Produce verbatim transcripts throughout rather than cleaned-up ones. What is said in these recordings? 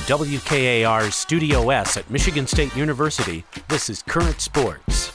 W K A R's Studio S at Michigan State University, this is Current Sports.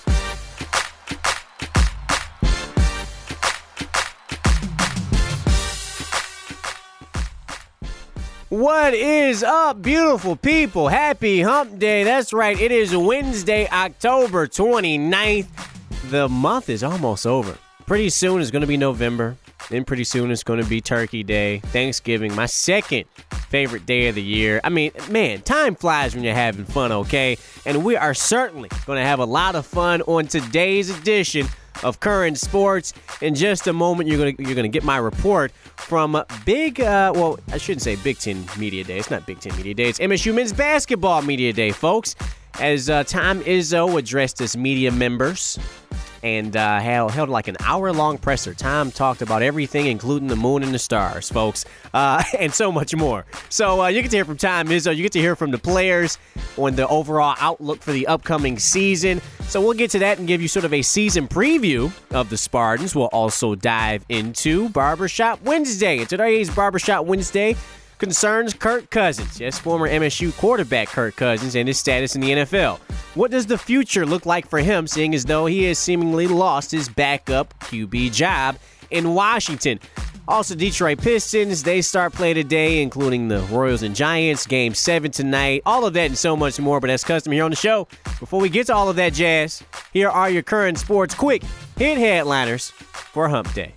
What is up, beautiful people? Happy Hump Day. That's right. It is Wednesday, October twenty-ninth. The month is almost over. Pretty soon it's going to be November. Then pretty soon it's going to be Turkey Day, Thanksgiving, my second favorite day of the year. I mean, man, time flies when you're having fun, okay? And we are certainly going to have a lot of fun on today's edition of Current Sports. In just a moment, you're going to you're going to get my report from Big, uh, well, I shouldn't say Big Ten Media Day. It's not Big Ten Media Day. It's M S U Men's Basketball Media Day, folks. As uh, Tom Izzo addressed his media members and uh, held, held like an hour-long presser. Tom talked about everything, including the moon and the stars, folks, uh, and so much more. So uh, you get to hear from Tom Izzo. You get to hear from the players on the overall outlook for the upcoming season. So we'll get to that and give you sort of a season preview of the Spartans. We'll also dive into Barbershop Wednesday. And today's Barbershop Wednesday concerns Kirk Cousins, yes, former M S U quarterback Kirk Cousins, and his status in the N F L. What does the future look like for him, seeing as though he has seemingly lost his backup Q B job in Washington? Also, Detroit Pistons, they start play today, including the Royals and Giants, Game seven tonight. All of that and so much more, but as custom here on the show, before we get to all of that jazz, here are your Current Sports quick hit headliners for Hump Day.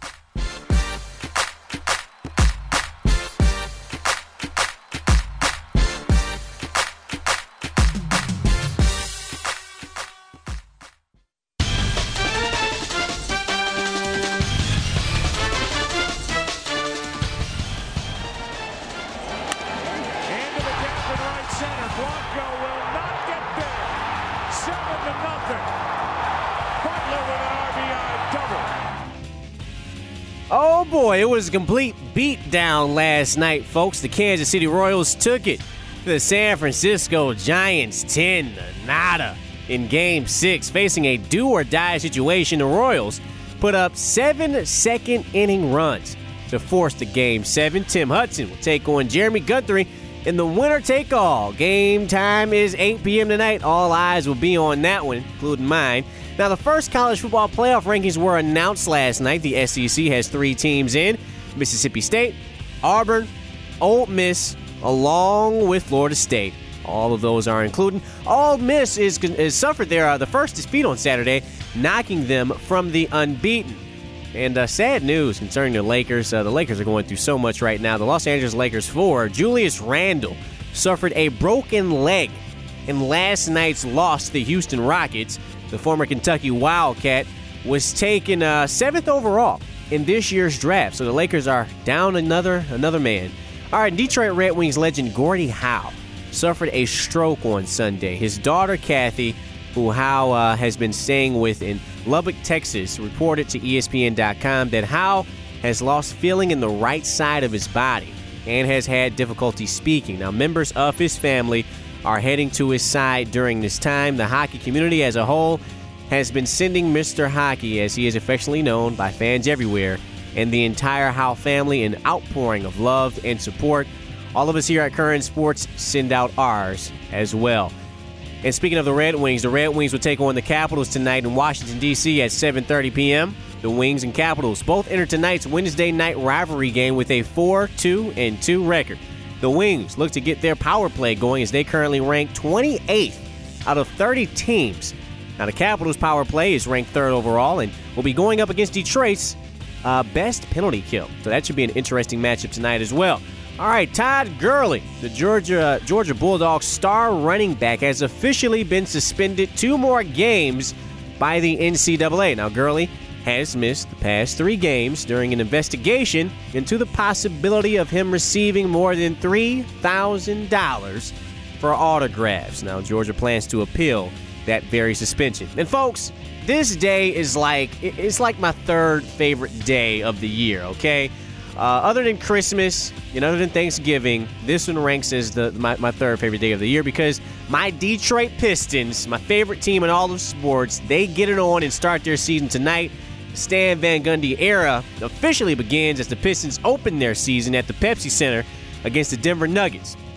Oh boy, it was a complete beatdown last night, folks. The Kansas City Royals took it to the San Francisco Giants ten to nada in Game six. Facing a do-or-die situation, the Royals put up seven second-inning runs to force the Game seven. Tim Hudson will take on Jeremy Guthrie in the winner-take-all. Game time is eight p.m. tonight. All eyes will be on that one, including mine. Now, the first college football playoff rankings were announced last night. The S E C has three teams in: Mississippi State, Auburn, Ole Miss, along with Florida State. All of those are included. Ole Miss is, is suffered their uh, the first defeat on Saturday, knocking them from the unbeaten. And uh, sad news concerning the Lakers. Uh, the Lakers are going through so much right now. The Los Angeles Lakers forward Julius Randle suffered a broken leg in last night's loss to the Houston Rockets. The former Kentucky Wildcat was taken uh, seventh overall in this year's draft. So the Lakers are down another another man. All right, Detroit Red Wings legend Gordie Howe suffered a stroke on Sunday. His daughter, Kathy, who Howe uh, has been staying with in Lubbock, Texas, reported to E S P N dot com that Howe has lost feeling in the right side of his body and has had difficulty speaking. Now, members of his family are heading to his side during this time. The hockey community as a whole has been sending Mister Hockey, as he is affectionately known by fans everywhere, and the entire Howe family an outpouring of love and support. All of us here at Current Sports send out ours as well. And speaking of the Red Wings, the Red Wings will take on the Capitals tonight in Washington, D C at seven thirty p.m. The Wings and Capitals both enter tonight's Wednesday night rivalry game with a four two and two record. The Wings look to get their power play going as they currently rank twenty-eighth out of thirty teams. Now, the Capitals' power play is ranked third overall and will be going up against Detroit's uh, best penalty kill. So that should be an interesting matchup tonight as well. All right, Todd Gurley, the Georgia Georgia Bulldogs star running back, has officially been suspended two more games by the N C double A. Now, Gurley has missed the past three games during an investigation into the possibility of him receiving more than three thousand dollars for autographs. Now, Georgia plans to appeal that very suspension. And folks, this day is like, it's like my third favorite day of the year, okay? Uh, other than Christmas and other than Thanksgiving, this one ranks as the my, my third favorite day of the year because my Detroit Pistons, my favorite team in all of sports, they get it on and start their season tonight. The Stan Van Gundy era officially begins as the Pistons open their season at the Pepsi Center against the Denver Nuggets.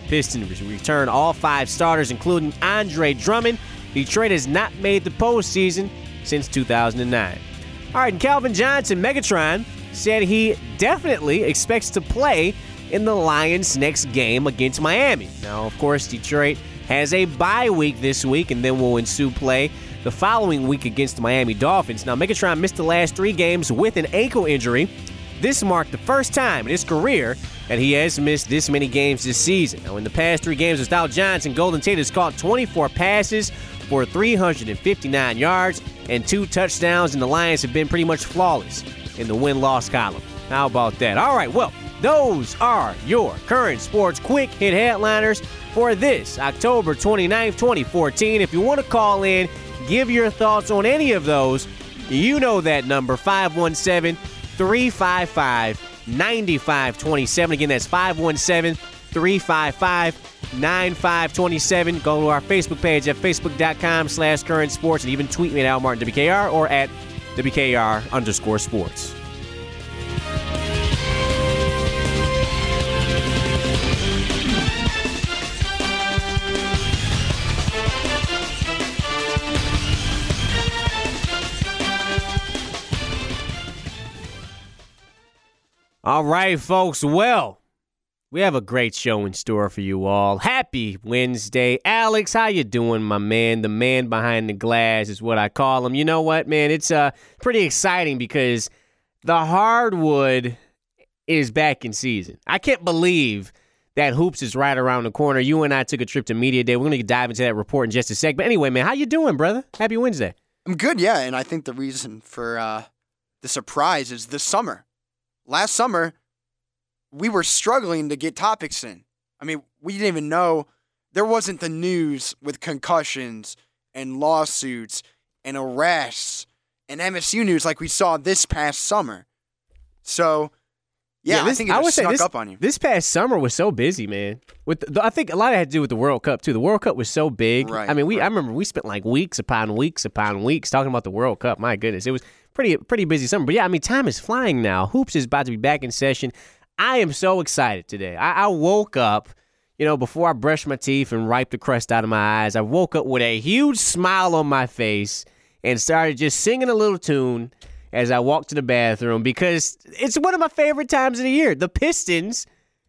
Pistons return all five starters, including Andre Drummond. Detroit has not made the postseason since two thousand nine. All right, and Calvin Johnson, Megatron, said he definitely expects to play in the Lions' next game against Miami. Now, of course, Detroit has a bye week this week, and then will ensue play the following week against the Miami Dolphins. Now, Megatron missed the last three games with an ankle injury. This marked the first time in his career that he has missed this many games this season. Now, in the past three games without Johnson, Golden Tate has caught twenty-four passes for three hundred fifty-nine yards and two touchdowns, and the Lions have been pretty much flawless in the win-loss column. How about that? All right, well, those are your current sports quick hit headliners for this October twenty-ninth, twenty fourteen. If you want to call in, give your thoughts on any of those, you know that number, five one seven, three five five, nine five two seven. Again, that's five one seven, three five five, nine five two seven. Go to our Facebook page at facebook.com slash current sports and even tweet me at Al Martin W K R or at W K R underscore sports. All right, folks. Well, we have a great show in store for you all. Happy Wednesday. Alex, how you doing, my man? The man behind the glass is what I call him. You know what, man? It's uh, pretty exciting because the hardwood is back in season. I can't believe that hoops is right around the corner. You and I took a trip to Media Day. We're going to dive into that report in just a sec. But anyway, man, how you doing, brother? Happy Wednesday. I'm good, yeah. And I think the reason for uh, the surprise is the summer. Last summer, we were struggling to get topics in. I mean, we didn't even know. There wasn't the news with concussions and lawsuits and arrests and M S U news like we saw this past summer. So, yeah, yeah this, I think it I would snuck this, up on you. This past summer was so busy, man. With the, I think a lot of it had to do with the World Cup, too. The World Cup was so big. Right, I mean, we right. I remember we spent like weeks upon weeks upon weeks talking about the World Cup. My goodness. It was pretty pretty busy summer. But, yeah, I mean, time is flying now. Hoops is about to be back in session. I am so excited today. I, I woke up, you know, before I brushed my teeth and wiped the crust out of my eyes, I woke up with a huge smile on my face and started just singing a little tune as I walked to the bathroom because it's one of my favorite times of the year. The Pistons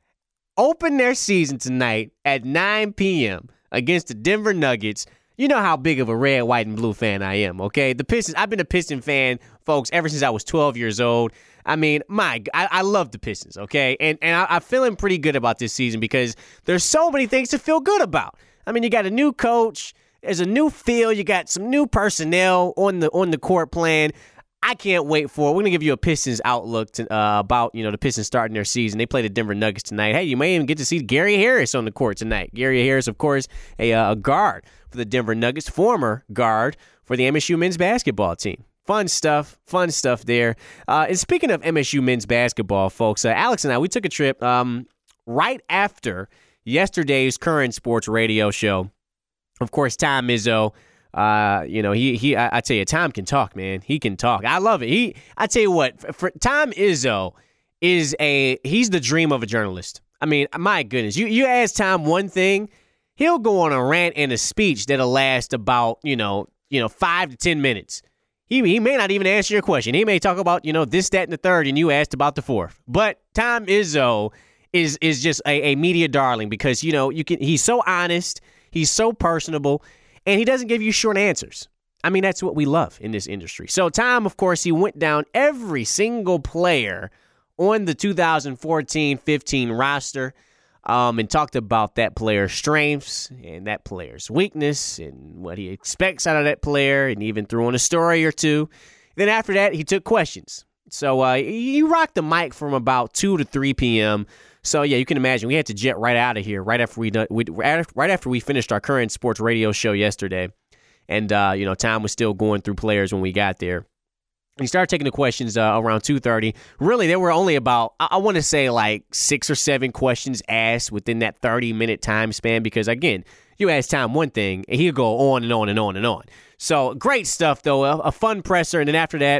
open their season tonight at nine p.m. against the Denver Nuggets. You know how big of a red, white, and blue fan I am, okay? The Pistons, I've been a Piston fan, folks, ever since I was twelve years old. I mean, my, I, I love the Pistons, okay? And and I, I'm feeling pretty good about this season because there's so many things to feel good about. I mean, you got a new coach, there's a new feel, you got some new personnel on the on the court plan. I can't wait for it. We're going to give you a Pistons outlook to, uh, about, you know, the Pistons starting their season. They play the Denver Nuggets tonight. Hey, you may even get to see Gary Harris on the court tonight. Gary Harris, of course, a, uh, a guard for the Denver Nuggets, former guard for the M S U men's basketball team. Fun stuff, fun stuff there. Uh, and speaking of M S U men's basketball, folks, uh, Alex and I, we took a trip um, right after yesterday's Current Sports radio show. Of course, Tom Izzo. Uh, you know, he he. I, I tell you, Tom can talk, man. He can talk. I love it. He. I tell you what, for, for Tom Izzo is a he's the dream of a journalist. I mean, my goodness, you you ask Tom one thing, he'll go on a rant and a speech that'll last about you know you know five to ten minutes. He he may not even answer your question. He may talk about you know this, that, and the third, and you asked about the fourth. But Tom Izzo is is just a, a media darling because you know you can. He's so honest. He's so personable. And he doesn't give you short answers. I mean, that's what we love in this industry. So Tom, of course, he went down every single player on the two thousand fourteen fifteen roster um, and talked about that player's strengths and that player's weakness and what he expects out of that player and even threw in a story or two. Then after that, he took questions. So uh, he rocked the mic from about two to three p.m., So, yeah, you can imagine we had to jet right out of here right after we, we right after we finished our Current Sports radio show yesterday. And, uh, you know, Tom was still going through players when we got there. He started taking the questions uh, around two thirty. Really, there were only about, I, I want to say, like six or seven questions asked within that thirty-minute time span because, again, you ask Tom one thing, and he'll go on and on and on and on. So, great stuff, though. A, a fun presser. And then after that,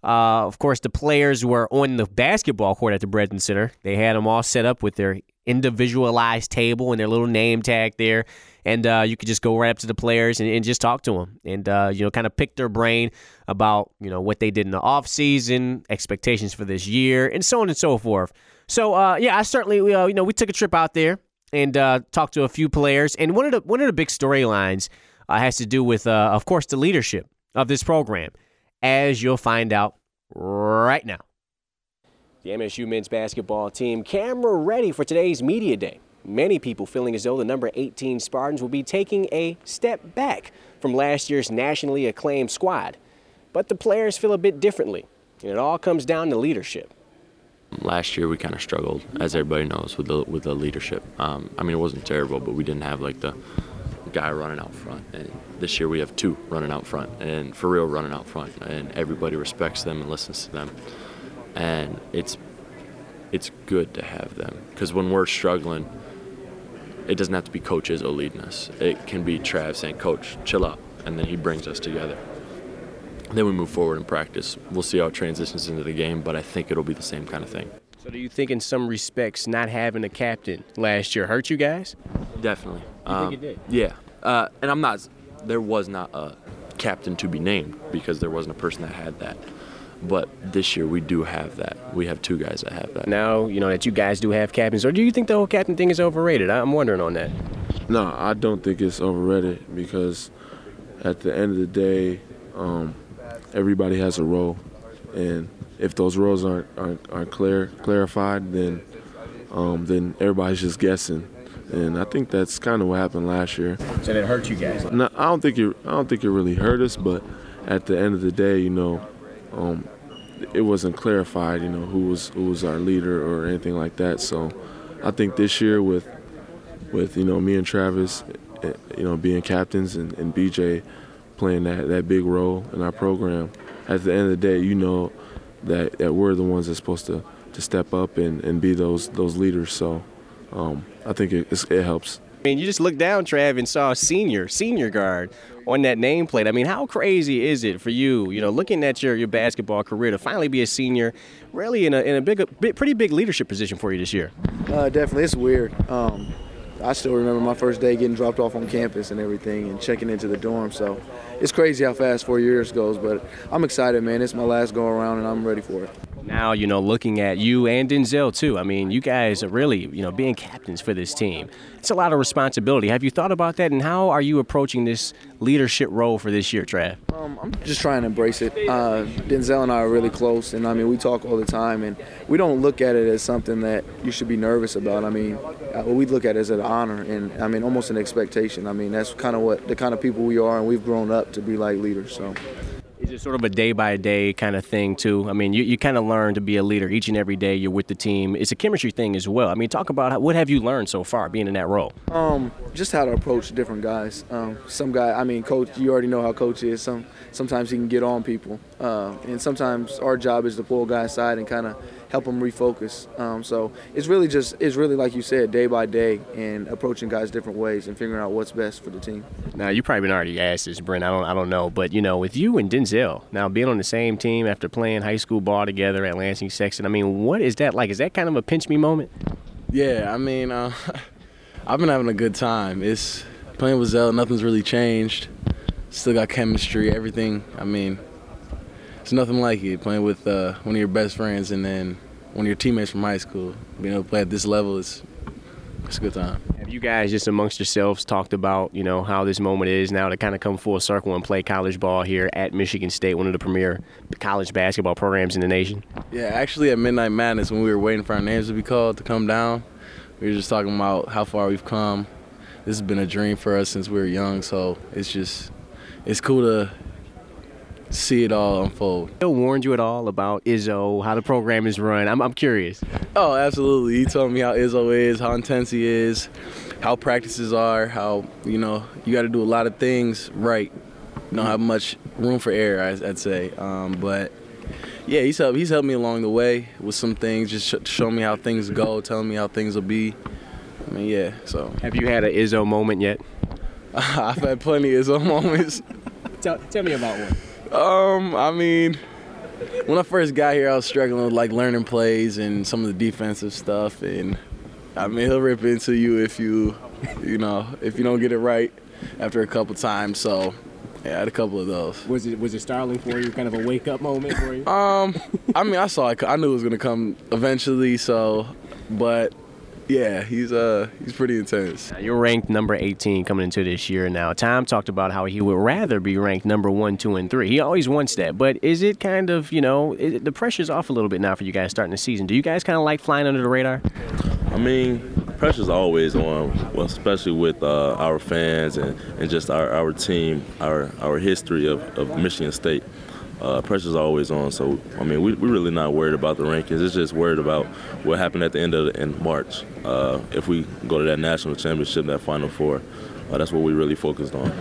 Uh, of course, the players were on the basketball court at the Breton Center. They had them all set up with their individualized table and their little name tag there. And uh, you could just go right up to the players and, and just talk to them and, uh, you know, kind of pick their brain about, you know, what they did in the offseason, expectations for this year, and so on and so forth. So, uh, yeah, I certainly, uh, you know, we took a trip out there and uh, talked to a few players. And one of the, one of the big storylines uh, has to do with, uh, of course, the leadership of this program, as you'll find out right now. The M S U men's basketball team camera ready for today's media day. Many people feeling as though the number eighteen Spartans will be taking a step back from last year's nationally acclaimed squad. But the players feel a bit differently, and it all comes down to leadership. Last year we kind of struggled, as everybody knows, with the with the leadership. Um, I mean, it wasn't terrible, but we didn't have like the guy running out front. And this year we have two running out front, and for real running out front, and everybody respects them and listens to them. And it's it's good to have them, because when we're struggling, it doesn't have to be Coach Izzo leading us. It can be Trav saying, "Coach, chill out," and then he brings us together. Then we move forward in practice. We'll see how it transitions into the game, but I think it'll be the same kind of thing. So do you think in some respects not having a captain last year hurt you guys? Definitely. You um, think it did? Yeah. Uh, and I'm not – there was not a captain to be named because there wasn't a person that had that. But this year we do have that. We have two guys that have that. Now, you know, that you guys do have captains, or do you think the whole captain thing is overrated? I'm wondering on that. No, I don't think it's overrated, because at the end of the day, um, everybody has a role. And if those roles aren't, aren't, aren't clear, clarified, then, um, then everybody's just guessing. And I think that's kind of what happened last year. So that hurt you guys? No, I don't think it. I don't think it really hurt us. But at the end of the day, you know, um, it wasn't clarified. You know, who was who was our leader or anything like that. So I think this year with with you know me and Travis, you know, being captains, and, and B J playing that, that big role in our program, at the end of the day, you know that, that we're the ones that's supposed to, to step up and, and be those those leaders. So. Um, I think it, it's, it helps. I mean, you just looked down, Trav, and saw senior, senior guard on that nameplate. I mean, how crazy is it for you, you know, looking at your, your basketball career to finally be a senior, really in a in a big, big pretty big leadership position for you this year? Uh, definitely, it's weird. Um, I still remember my first day getting dropped off on campus and everything, and checking into the dorm. So it's crazy how fast four years goes, but I'm excited, man. It's my last go around, and I'm ready for it. Now, you know, looking at you and Denzel, too. I mean, you guys are really, you know, being captains for this team. It's a lot of responsibility. Have you thought about that, and how are you approaching this leadership role for this year, Trav? Um, I'm just trying to embrace it. Uh, Denzel and I are really close, and, I mean, we talk all the time, and we don't look at it as something that you should be nervous about. I mean, uh, we look at it as an honor and, I mean, almost an expectation. I mean, that's kind of what the kind of people we are, and we've grown up to be like leaders, so. Is it sort of a day-by-day kind of thing, too? I mean, you, you kind of learn to be a leader each and every day you're with the team. It's a chemistry thing as well. I mean, talk about how, what have you learned so far being in that role? Um, just how to approach different guys. Um, some guy, I mean, Coach, you already know how Coach is. Some Sometimes he can get on people. Uh, and sometimes our job is to pull a guy aside and kind of help them refocus. Um, so it's really just, it's really like you said, day by day, and approaching guys different ways and figuring out what's best for the team. Now, you probably been already asked this, Brent. I don't, I don't know. But, you know, with you and Denzel, now being on the same team after playing high school ball together at Lansing Sexton, I mean, what is that like? Is that kind of a pinch-me moment? Yeah, I mean, uh, I've been having a good time. It's playing with Zell, nothing's really changed. Still got chemistry, everything. I mean, it's nothing like it. Playing with uh, one of your best friends and then one of your teammates from high school. Being able to play at this level is it's a good time. Have you guys just amongst yourselves talked about, you know, how this moment is now to kind of come full circle and play college ball here at Michigan State, one of the premier college basketball programs in the nation? Yeah, actually at Midnight Madness, when we were waiting for our names to be called to come down, we were just talking about how far we've come. This has been a dream for us since we were young, so it's just it's cool to see it all unfold. He warned you at all about Izzo, how the program is run? I'm, I'm curious. Oh, absolutely. He told me how Izzo is, how intense he is, how practices are, how, you know, you got to do a lot of things right. You don't have much room for error, I'd say. Um, but, yeah, he's helped, he's helped me along the way with some things, just sh- show me how things go, telling me how things will be. I mean, yeah, so. Have you had an Izzo moment yet? I've had plenty of Izzo moments. Tell, tell me about one. Um, I mean, when I first got here, I was struggling with like learning plays and some of the defensive stuff. And I mean, he'll rip into you if you, you know, if you don't get it right after a couple times. So. Yeah, I had a couple of those. Was it was it startling for you? Kind of a wake up moment for you? Um, I mean, I saw it. I knew it was gonna come eventually. So, but yeah, he's uh he's pretty intense. You're ranked number eighteen coming into this year now. Tom talked about how he would rather be ranked number one, two, and three. He always wants that. But is it kind of, you know, it, the pressure's off a little bit now for you guys starting the season? Do you guys kind of like flying under the radar? I mean, pressure's always on, well, especially with uh, our fans and, and just our, our team, our our history of, of Michigan State. Uh, pressure's always on. So, I mean, we, we're really not worried about the rankings. It's just worried about what happened at the end of the, in March. Uh, if we go to that national championship, that Final Four, uh, that's what we really focused on.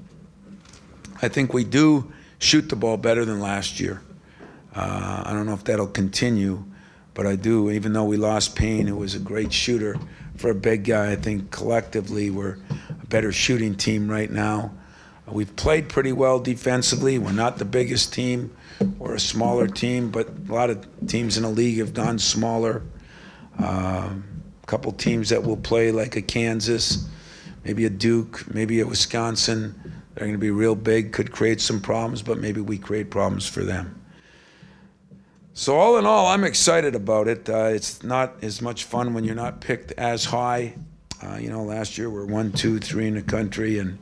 I think we do shoot the ball better than last year. Uh, I don't know if that'll continue. But I do, even though we lost Payne, who was a great shooter for a big guy, I think collectively we're a better shooting team right now. We've played pretty well defensively. We're not the biggest team. We're a smaller team, but a lot of teams in the league have gone smaller. Uh, a couple teams that will play like a Kansas, maybe a Duke, maybe a Wisconsin. They're going to be real big, could create some problems, but maybe we create problems for them. So all in all, I'm excited about it. Uh, it's not as much fun when you're not picked as high. Uh, you know, last year we were one, two, three in the country, and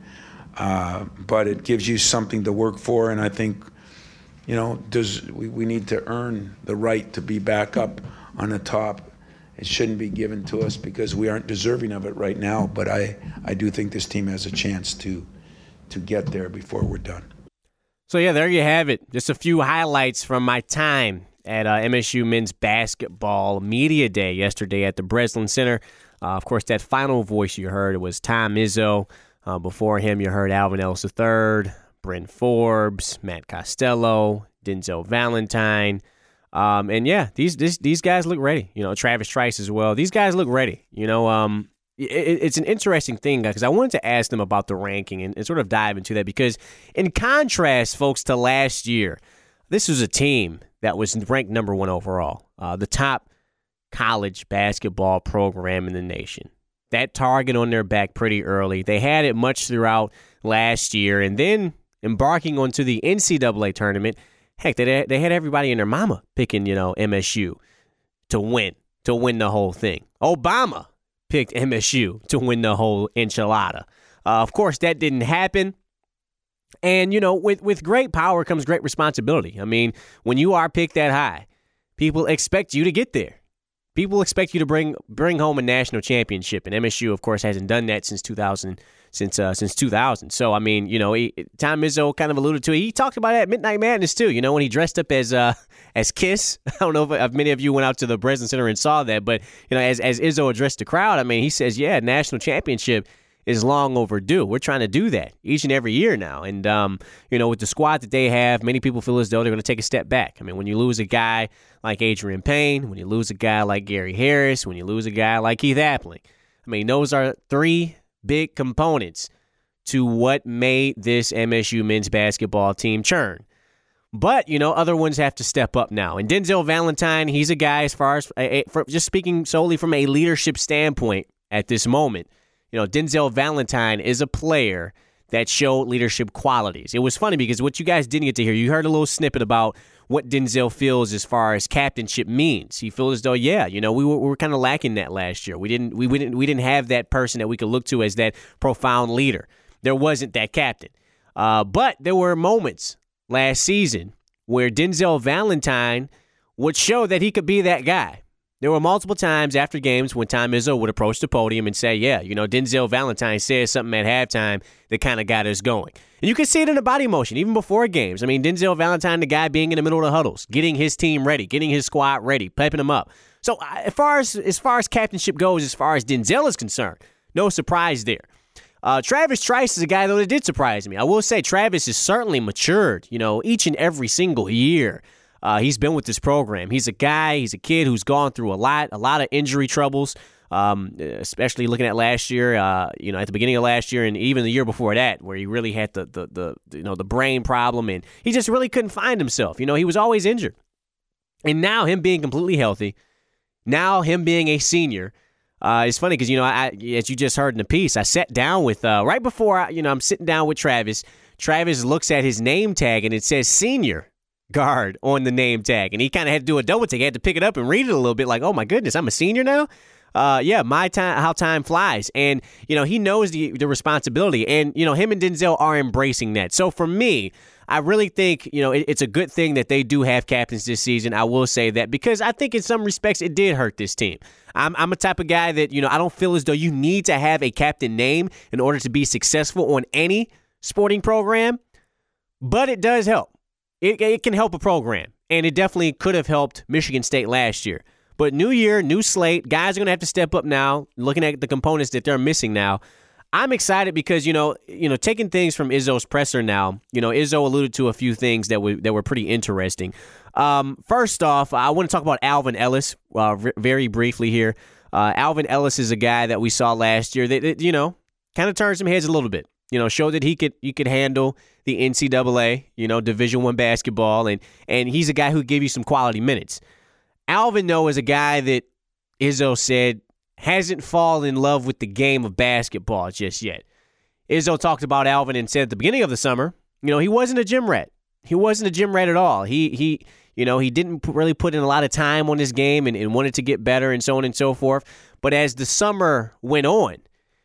uh, but it gives you something to work for. And I think, you know, does we, we need to earn the right to be back up on the top. It shouldn't be given to us because we aren't deserving of it right now. But I, I do think this team has a chance to to get there before we're done. So yeah, there you have it. Just a few highlights from my time at uh, M S U Men's Basketball Media Day yesterday at the Breslin Center. Uh, of course, that final voice you heard was Tom Izzo. Uh, before him, you heard Alvin Ellis the third, Bryn Forbes, Matt Costello, Denzel Valentine. Um, and yeah, these, these these guys look ready. You know, Travis Trice as well. These guys look ready. You know, um, it, it's an interesting thing because I wanted to ask them about the ranking and, and sort of dive into that because in contrast, folks, to last year, this was a team that was ranked number one overall, uh, the top college basketball program in the nation. That target on their back pretty early. They had it much throughout last year, and then embarking onto the N C double A tournament, heck, they they had everybody and their mama picking, you know, M S U to win, to win the whole thing. Obama picked M S U to win the whole enchilada. Uh, of course, that didn't happen. And, you know, with, with great power comes great responsibility. I mean, when you are picked that high, people expect you to get there. People expect you to bring bring home a national championship. And M S U, of course, hasn't done that since two thousand. Since uh, since two thousand. So, I mean, you know, he, Tom Izzo kind of alluded to it. He talked about that at Midnight Madness, too, you know, when he dressed up as uh, as Kiss. I don't know if, if many of you went out to the Breslin Center and saw that, but, you know, as, as Izzo addressed the crowd, I mean, he says, yeah, national championship is long overdue. We're trying to do that each and every year now. And, um, you know, with the squad that they have, many people feel as though they're going to take a step back. I mean, when you lose a guy like Adrian Payne, when you lose a guy like Gary Harris, when you lose a guy like Keith Appling, I mean, those are three big components to what made this M S U men's basketball team churn. But, you know, other ones have to step up now. And Denzel Valentine, he's a guy as far as, for just speaking solely from a leadership standpoint at this moment, you know, Denzel Valentine is a player that showed leadership qualities. It was funny because what you guys didn't get to hear, you heard a little snippet about what Denzel feels as far as captainship means. He feels as though, yeah, you know, we were, we were kind of lacking that last year. We didn't, we, we didn't, we didn't have that person that we could look to as that profound leader. There wasn't that captain. Uh, but there were moments last season where Denzel Valentine would show that he could be that guy. There were multiple times after games when Tom Izzo would approach the podium and say, yeah, you know, Denzel Valentine said something at halftime that kind of got us going. And you can see it in the body motion, even before games. I mean, Denzel Valentine, the guy being in the middle of the huddles, getting his team ready, getting his squad ready, pepping them up. So uh, as far as, as far as captainship goes, as far as Denzel is concerned, no surprise there. Uh, Travis Trice is a guy, though, that did surprise me. I will say Travis has certainly matured, you know, each and every single year. Uh, he's been with this program. He's a guy, he's a kid who's gone through a lot, a lot of injury troubles. Um, especially looking at last year, uh, you know, at the beginning of last year and even the year before that, where he really had the, the, the, you know, the brain problem and he just really couldn't find himself. You know, he was always injured. And now him being completely healthy, now him being a senior, uh, it's funny because, you know, I, as you just heard in the piece, I sat down with, uh, right before, I, you know, I'm sitting down with Travis, Travis looks at his name tag and it says senior guard on the name tag. And he kind of had to do a double take. He had to pick it up and read it a little bit like, oh my goodness, I'm a senior now? Uh, yeah, my time, how time flies. And, you know, he knows the, the responsibility. And, you know, him and Denzel are embracing that. So for me, I really think, you know, it, it's a good thing that they do have captains this season. I will say that because I think in some respects it did hurt this team. I'm, I'm a type of guy that, you know, I don't feel as though you need to have a captain name in order to be successful on any sporting program, but it does help. It, it can help a program, and it definitely could have helped Michigan State last year. But new year, new slate, guys are going to have to step up now, looking at the components that they're missing now. I'm excited because, you know, you know, taking things from Izzo's presser now, you know, Izzo alluded to a few things that were, that were pretty interesting. Um, first off, I want to talk about Alvin Ellis uh, r- very briefly here. Uh, Alvin Ellis is a guy that we saw last year that, that you know, kind of turned some heads a little bit. You know, showed that he could he could handle the N C double A, you know, Division One basketball, and and he's a guy who give you some quality minutes. Alvin, though, is a guy that Izzo said hasn't fallen in love with the game of basketball just yet. Izzo talked about Alvin and said at the beginning of the summer, you know, he wasn't a gym rat. He wasn't a gym rat at all. He, he you know, he didn't really put in a lot of time on his game and, and wanted to get better and so on and so forth. But as the summer went on,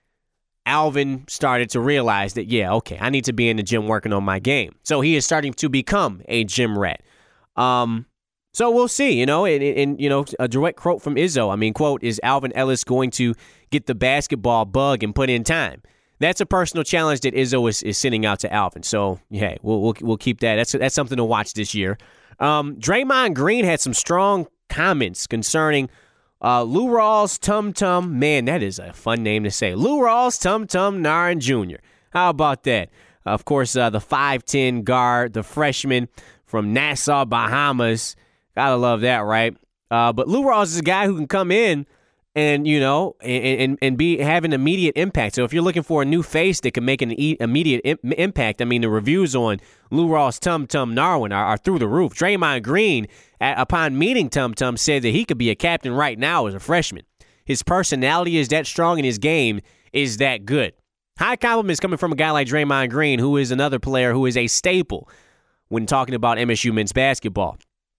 Alvin started to realize that, yeah, okay, I need to be in the gym working on my game. So he is starting to become a gym rat. Um, so we'll see, you know, and, and, you know, a direct quote from Izzo. I mean, quote, is Alvin Ellis going to get the basketball bug and put in time? That's a personal challenge that Izzo is, is sending out to Alvin. So, yeah, we'll we'll, we'll keep that. That's that's something to watch this year. Um, Draymond Green had some strong comments concerning uh, Lou Rawls Tum Tum. Man, that is a fun name to say. Lou Rawls Tum Tum Nairn Junior How about that? Uh, of course, uh, the five ten guard, the freshman from Nassau, Bahamas. Gotta love that, right? Uh, but Lou Rawls is a guy who can come in and, you know, and, and, and be have an immediate impact. So if you're looking for a new face that can make an e- immediate im- impact, I mean, the reviews on Lou Rawls Tum Tum Nairn are, are through the roof. Draymond Green, at, upon meeting Tum Tum, said that he could be a captain right now as a freshman. His personality is that strong and his game is that good. High compliments coming from a guy like Draymond Green, who is another player who is a staple when talking about M S U men's basketball.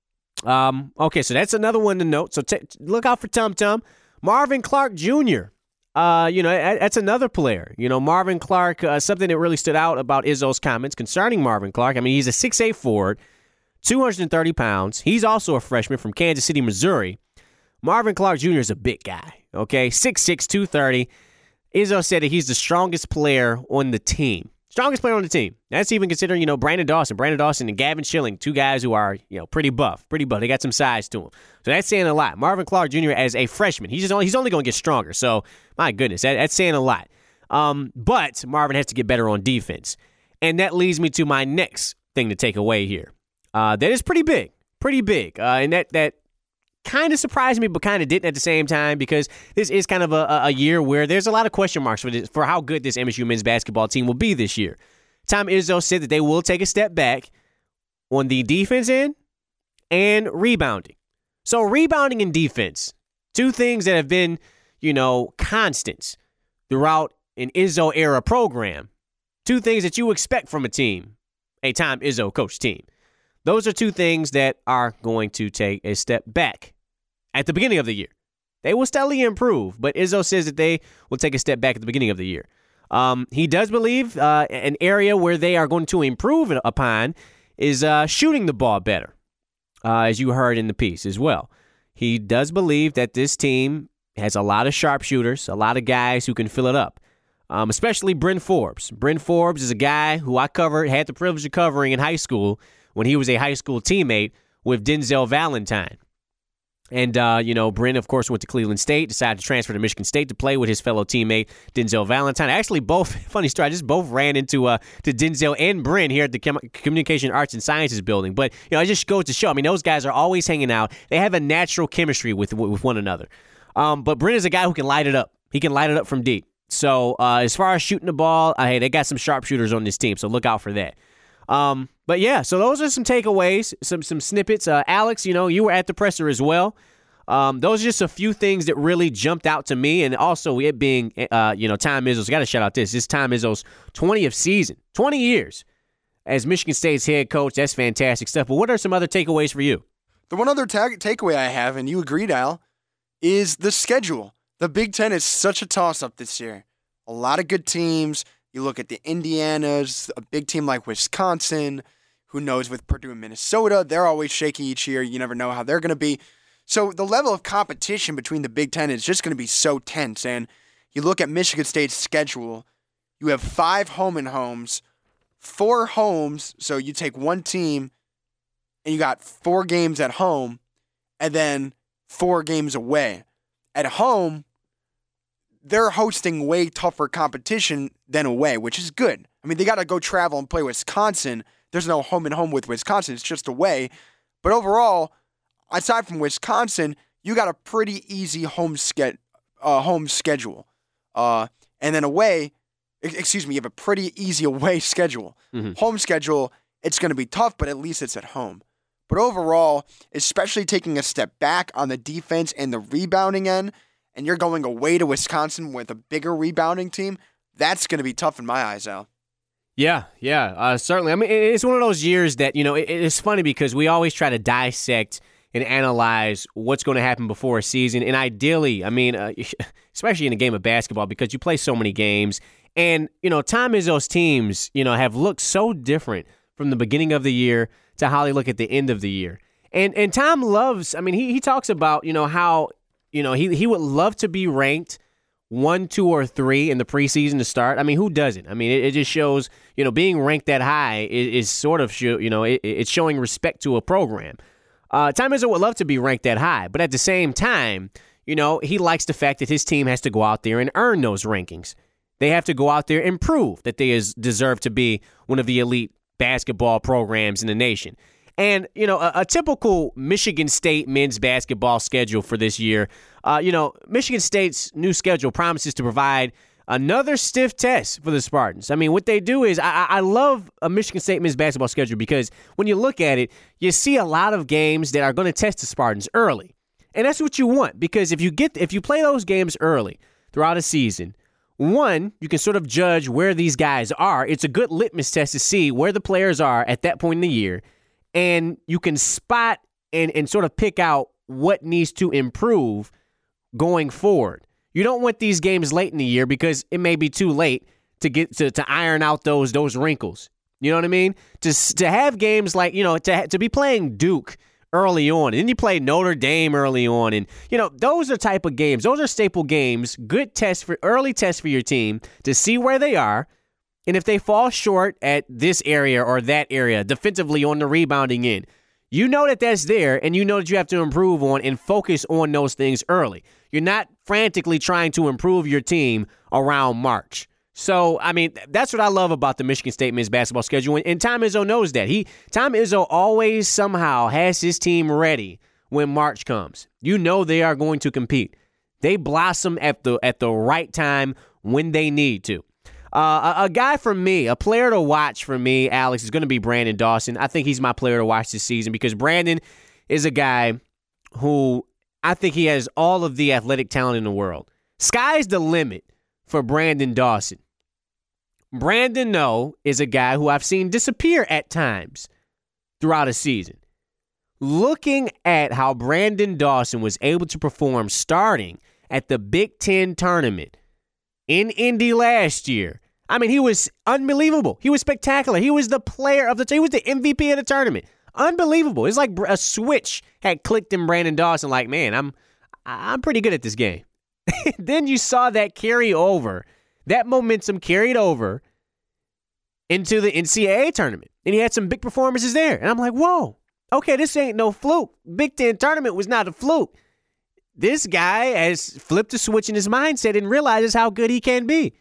Um, okay, so that's another one to note. So t- look out for Tum Tum. Marvin Clark Junior Uh, you know, that's another player. You know, Marvin Clark, uh, something that really stood out about Izzo's comments concerning Marvin Clark. I mean, he's a six eight forward, two hundred thirty pounds. He's also a freshman from Kansas City, Missouri. Marvin Clark Junior is a big guy, okay? six six, two thirty. Izzo said that he's the strongest player on the team. Strongest player on the team. That's even considering, you know, Brandon Dawson. Brandon Dawson and Gavin Schilling, two guys who are, you know, pretty buff. Pretty buff. They got some size to them. So that's saying a lot. Marvin Clark Junior as a freshman, he's just only, he's only going to get stronger. So, my goodness, that, that's saying a lot. Um, but Marvin has to get better on defense. And that leads me to my next thing to take away here. Uh, that is pretty big. Pretty big. Uh, and that that kind of surprised me, but kind of didn't at the same time, because this is kind of a, a year where there's a lot of question marks for this, for how good this M S U men's basketball team will be this year. Tom Izzo said that they will take a step back on the defense end and rebounding. So rebounding and defense, two things that have been, you know, constants throughout an Izzo era program. Two things that you expect from a team, a Tom Izzo coach team. Those are two things that are going to take a step back at the beginning of the year. They will steadily improve, but Izzo says that they will take a step back at the beginning of the year. Um, he does believe uh, an area where they are going to improve upon is uh, shooting the ball better, uh, as you heard in the piece as well. He does believe that this team has a lot of sharpshooters, a lot of guys who can fill it up, um, especially Bryn Forbes. Bryn Forbes is a guy who I covered, had the privilege of covering in high school when he was a high school teammate with Denzel Valentine. And, uh, you know, Bryn, of course, went to Cleveland State, decided to transfer to Michigan State to play with his fellow teammate, Denzel Valentine. Actually, both, funny story, I just both ran into uh, to Denzel and Bryn here at the Com- Communication Arts and Sciences building. But, you know, it just goes to show, I mean, those guys are always hanging out. They have a natural chemistry with with one another. Um, but Brent is a guy who can light it up. He can light it up from deep. So uh, as far as shooting the ball, uh, hey, they got some sharpshooters on this team, so look out for that. Um, but yeah, so those are some takeaways, some some snippets. Uh, Alex, you know, you were at the presser as well. Um, those are just a few things that really jumped out to me, and also it being, uh, you know, Tom Izzo's, got to shout out this. This is Tom Izzo's twentieth season, twenty years as Michigan State's head coach. That's fantastic stuff. But what are some other takeaways for you? The one other ta- takeaway I have, and you agreed, Al, is the schedule. The Big Ten is such a toss-up this year. A lot of good teams. You look at the Indianas, a big team like Wisconsin. Who knows with Purdue and Minnesota? They're always shaky each year. You never know how they're going to be. So the level of competition between the Big Ten is just going to be so tense. And you look at Michigan State's schedule, you have five home and homes, four homes. So you take one team and you got four games at home and then four games away. At home, they're hosting way tougher competition than away, which is good. I mean, they got to go travel and play Wisconsin. There's no home and home with Wisconsin. It's just away. But overall, aside from Wisconsin, you got a pretty easy home, ske- uh, home schedule. Uh, and then away, excuse me, you have a pretty easy away schedule. Mm-hmm. Home schedule, it's going to be tough, but at least it's at home. But overall, especially taking a step back on the defense and the rebounding end, and you're going away to Wisconsin with a bigger rebounding team, that's going to be tough in my eyes, Al. Yeah, yeah, uh, certainly. I mean, it's one of those years that, you know, it, it's funny because we always try to dissect and analyze what's going to happen before a season. And ideally, I mean, uh, especially in a game of basketball, because you play so many games. And, you know, Tom Izzo's teams, you know, have looked so different from the beginning of the year to how they look at the end of the year. And and Tom loves, I mean, he he talks about, you know, how, you know, he, he would love to be ranked one, two, or three in the preseason to start. I mean, who doesn't? I mean, it, it just shows, you know, being ranked that high is, is sort of, show, you know, it, it's showing respect to a program. Uh, Tom Izzo would love to be ranked that high, but at the same time, you know, he likes the fact that his team has to go out there and earn those rankings. They have to go out there and prove that they is, deserve to be one of the elite basketball programs in the nation. And, you know, a, a typical Michigan State men's basketball schedule for this year, uh, you know, Michigan State's new schedule promises to provide another stiff test for the Spartans. I mean, what they do is, I, I love a Michigan State men's basketball schedule because when you look at it, you see a lot of games that are going to test the Spartans early. And that's what you want, because if you get if you play those games early throughout a season, one, you can sort of judge where these guys are. It's a good litmus test to see where the players are at that point in the year. And you can spot and, and sort of pick out what needs to improve going forward. You don't want these games late in the year because it may be too late to get to, to iron out those those wrinkles. You know what I mean? To to have games like, you know, to to be playing Duke early on, and then you play Notre Dame early on, and you know, those are type of games. Those are staple games, good tests for early tests for your team to see where they are. And if they fall short at this area or that area, defensively on the rebounding end, you know that that's there, and you know that you have to improve on and focus on those things early. You're not frantically trying to improve your team around March. So, I mean, that's what I love about the Michigan State men's basketball schedule, and, and Tom Izzo knows that. He Tom Izzo always somehow has his team ready when March comes. You know they are going to compete. They blossom at the at the right time when they need to. Uh, a, a guy for me, a player to watch for me, Alex, is going to be Brandon Dawson. I think he's my player to watch this season because Brandon is a guy who I think he has all of the athletic talent in the world. Sky's the limit for Brandon Dawson. Brandon Noe is a guy who I've seen disappear at times throughout a season. Looking at how Brandon Dawson was able to perform starting at the Big Ten tournament in Indy last year, I mean, he was unbelievable. He was spectacular. He was the player of the he was the M V P of the tournament. Unbelievable. It's like a switch had clicked in Brandon Dawson. Like, man, I'm I'm pretty good at this game. Then you saw that carry over. That momentum carried over into the N C double A tournament. And he had some big performances there. And I'm like, whoa, okay, this ain't no fluke. Big Ten tournament was not a fluke. This guy has flipped a switch in his mindset and realizes how good he can be.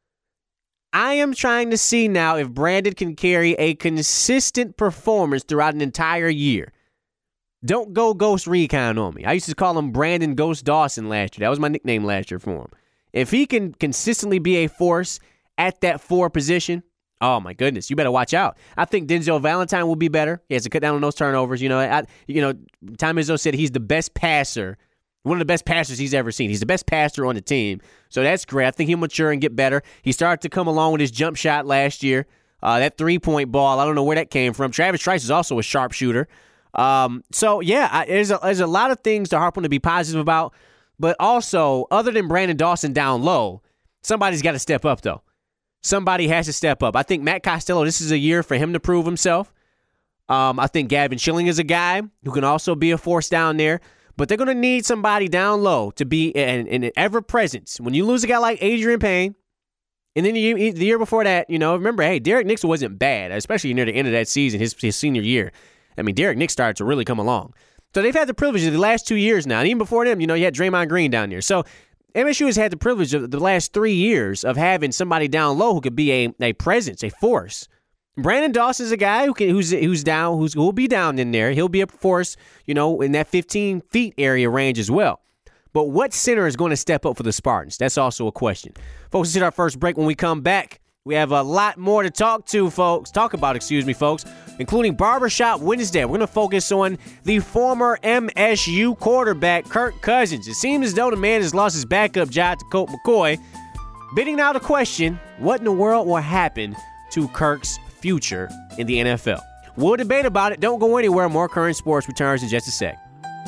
I am trying to see now if Brandon can carry a consistent performance throughout an entire year. don't go Ghost Recon on me. I used to call him Brandon Ghost Dawson last year. That was my nickname last year for him. If he can consistently be a force at that four position, oh, my goodness, you better watch out. I think Denzel Valentine will be better. He has to cut down on those turnovers. You know, I, you know, Tom Izzo said he's the best passer, one of the best passers he's ever seen. He's the best passer on the team. So that's great. I think he'll mature and get better. He started to come along with his jump shot last year. Uh, that three-point ball, I don't know where that came from. Travis Trice is also a sharpshooter. Um, so, yeah, I, there's, a, there's a lot of things to harp on to be positive about. But also, other than Brandon Dawson down low, somebody's got to step up, though. Somebody has to step up. I think Matt Costello, this is a year for him to prove himself. Um, I think Gavin Schilling is a guy who can also be a force down there. But they're going to need somebody down low to be an, an ever-presence. When you lose a guy like Adrian Payne, and then the, the year before that, you know, remember, hey, Derek Nix wasn't bad, especially near the end of that season, his, his senior year. I mean, Derek Nix started to really come along. So they've had the privilege of the last two years now. And even before them, you know, you had Draymond Green down there. So M S U has had the privilege of the last three years of having somebody down low who could be a, a presence, a force. Brandon Dawson is a guy who can, who's who's down, who's who'll be down in there. He'll be a force, you know, in that fifteen feet area range as well. But what center is going to step up for the Spartans? That's also a question. Folks, let's hit our first break. When we come back, we have a lot more to talk to, folks. Talk about, excuse me, folks, including Barbershop Wednesday. We're going to focus on the former M S U quarterback, Kirk Cousins. It seems as though the man has lost his backup job to Colt McCoy. Bidding now the question, what in the world will happen to Kirk's future in the N F L? We'll debate about it. Don't go anywhere. More Current Sports returns in just a sec.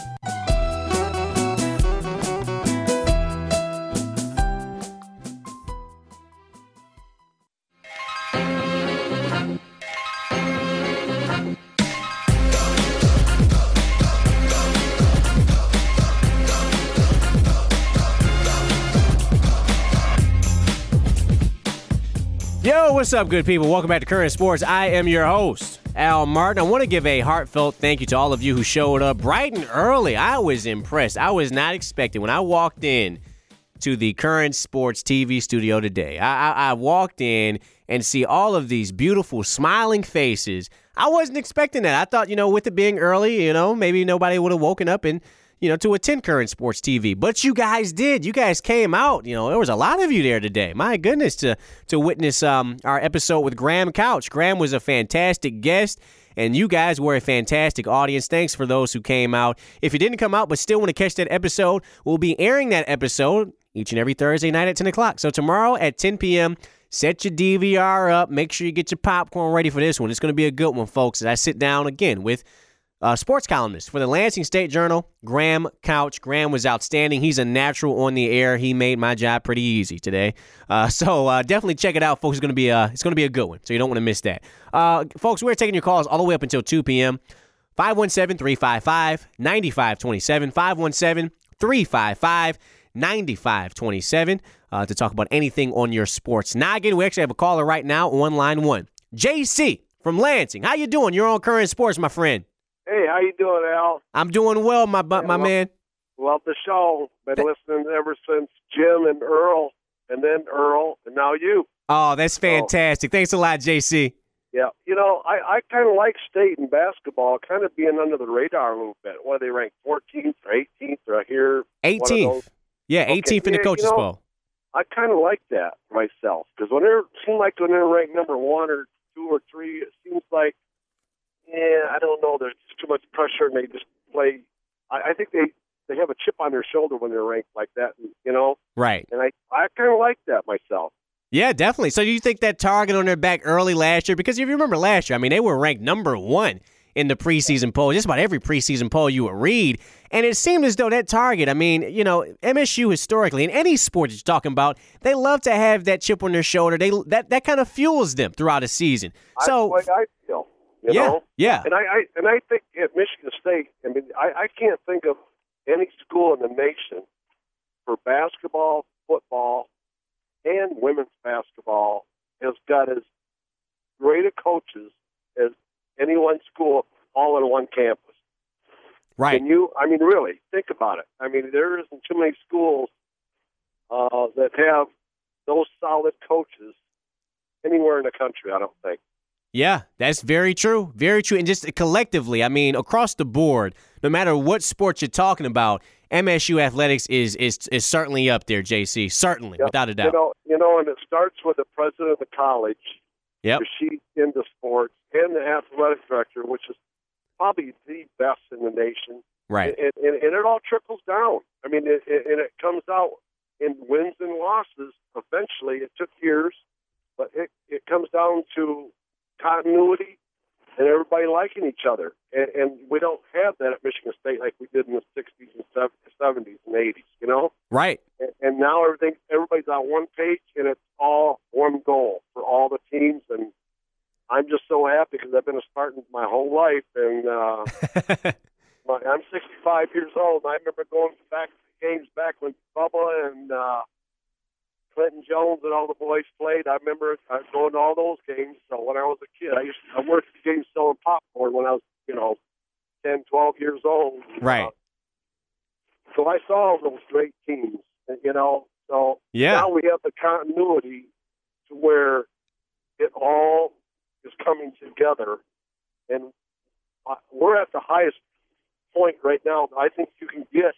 Yo, what's up, good people? Welcome back to Current Sports. I am your host, Al Martin. I want to give a heartfelt thank you to all of you who showed up bright and early. I was impressed. I was not expecting when I walked in to the Current Sports T V studio today. I, I, I walked in and see all of these beautiful, smiling faces. I wasn't expecting that. I thought, you know, with it being early, you know, maybe nobody would have woken up and you know, to attend Current Sports T V. But you guys did. You guys came out. You know, there was a lot of you there today. My goodness, to to witness um, our episode with Graham Couch. Graham was a fantastic guest, and you guys were a fantastic audience. Thanks for those who came out. If you didn't come out but still want to catch that episode, we'll be airing that episode each and every Thursday night at ten o'clock. So tomorrow at ten p.m., set your D V R up. Make sure you get your popcorn ready for this one. It's going to be a good one, folks, as I sit down again with Uh, sports columnist for the Lansing State Journal, Graham Couch. Graham was outstanding. He's a natural on the air. He made my job pretty easy today. Uh, so uh, definitely check it out, folks. It's going to be a, it's going to be a good one, so you don't want to miss that. Uh, folks, we're taking your calls all the way up until two p.m. five one seven, three five five, nine five two seven, five one seven, three five five, nine five two seven uh, to talk about anything on your sports noggin. We actually have a caller right now on line one. J C from Lansing. How you doing? You're on Current Sports, my friend. Hey, how you doing, Al? I'm doing well, my my yeah, man. Love the show. Been Th- listening ever since Jim and Earl, and then Earl, and now you. Oh, that's fantastic. So, thanks a lot, J C. Yeah, you know, I, I kind of like State in basketball, kind of being under the radar a little bit. What, are they ranked fourteenth or eighteenth? Or I hear eighteenth. Yeah, eighteenth okay. in the yeah, coaches' you know, poll. I kind of like that myself, because when they're seem like when they're ranked number one or two or three, it seems like, yeah, I don't know. There's too much pressure, and they just play. I, I think they, they have a chip on their shoulder when they're ranked like that, you know? Right. And I, I kind of like that myself. Yeah, definitely. So do you think that target on their back early last year? Because if you remember last year, I mean, they were ranked number one in the preseason poll, just about every preseason poll you would read. And it seemed as though that target, I mean, you know, M S U historically, in any sport that you're talking about, they love to have that chip on their shoulder. They That, that kind of fuels them throughout a season. So, That's the way I feel. You yeah, know? yeah. And I, I and I think at Michigan State, I mean, I, I can't think of any school in the nation for basketball, football, and women's basketball has got as great a coaches as any one school all on one campus. Right. And you, I mean, really, think about it. I mean, there isn't too many schools uh, that have those solid coaches anywhere in the country, I don't think. Yeah, that's very true. Very true. And just collectively, I mean, across the board, no matter what sport you're talking about, M S U athletics is is is certainly up there, J C. Certainly, yep. without a doubt. You know, you know, and it starts with the president of the college, yep. the sheet into sports, and the athletic director, which is probably the best in the nation. Right. And, and, and it all trickles down. I mean, it, it, and it comes out in wins and losses. Eventually, it took years, but it, it comes down to continuity and everybody liking each other. And, and we don't have that at Michigan State like we did in the sixties and seventies and eighties, you know? Right. And, and now everything, everybody's on one page, and it's all one goal for all the teams. And I'm just so happy because I've been a Spartan my whole life. And uh, my, I'm sixty-five years old, and I remember going back to the games back when Bubba and uh, Clinton Jones and all the boys played. I remember I was going to all those games. So when I was a kid, I used to, I worked at the games selling popcorn when I was, you know, ten, twelve years old. Right. Uh, so I saw those great teams, you know. So yeah. now we have the continuity to where it all is coming together. And we're at the highest point right now I think you can get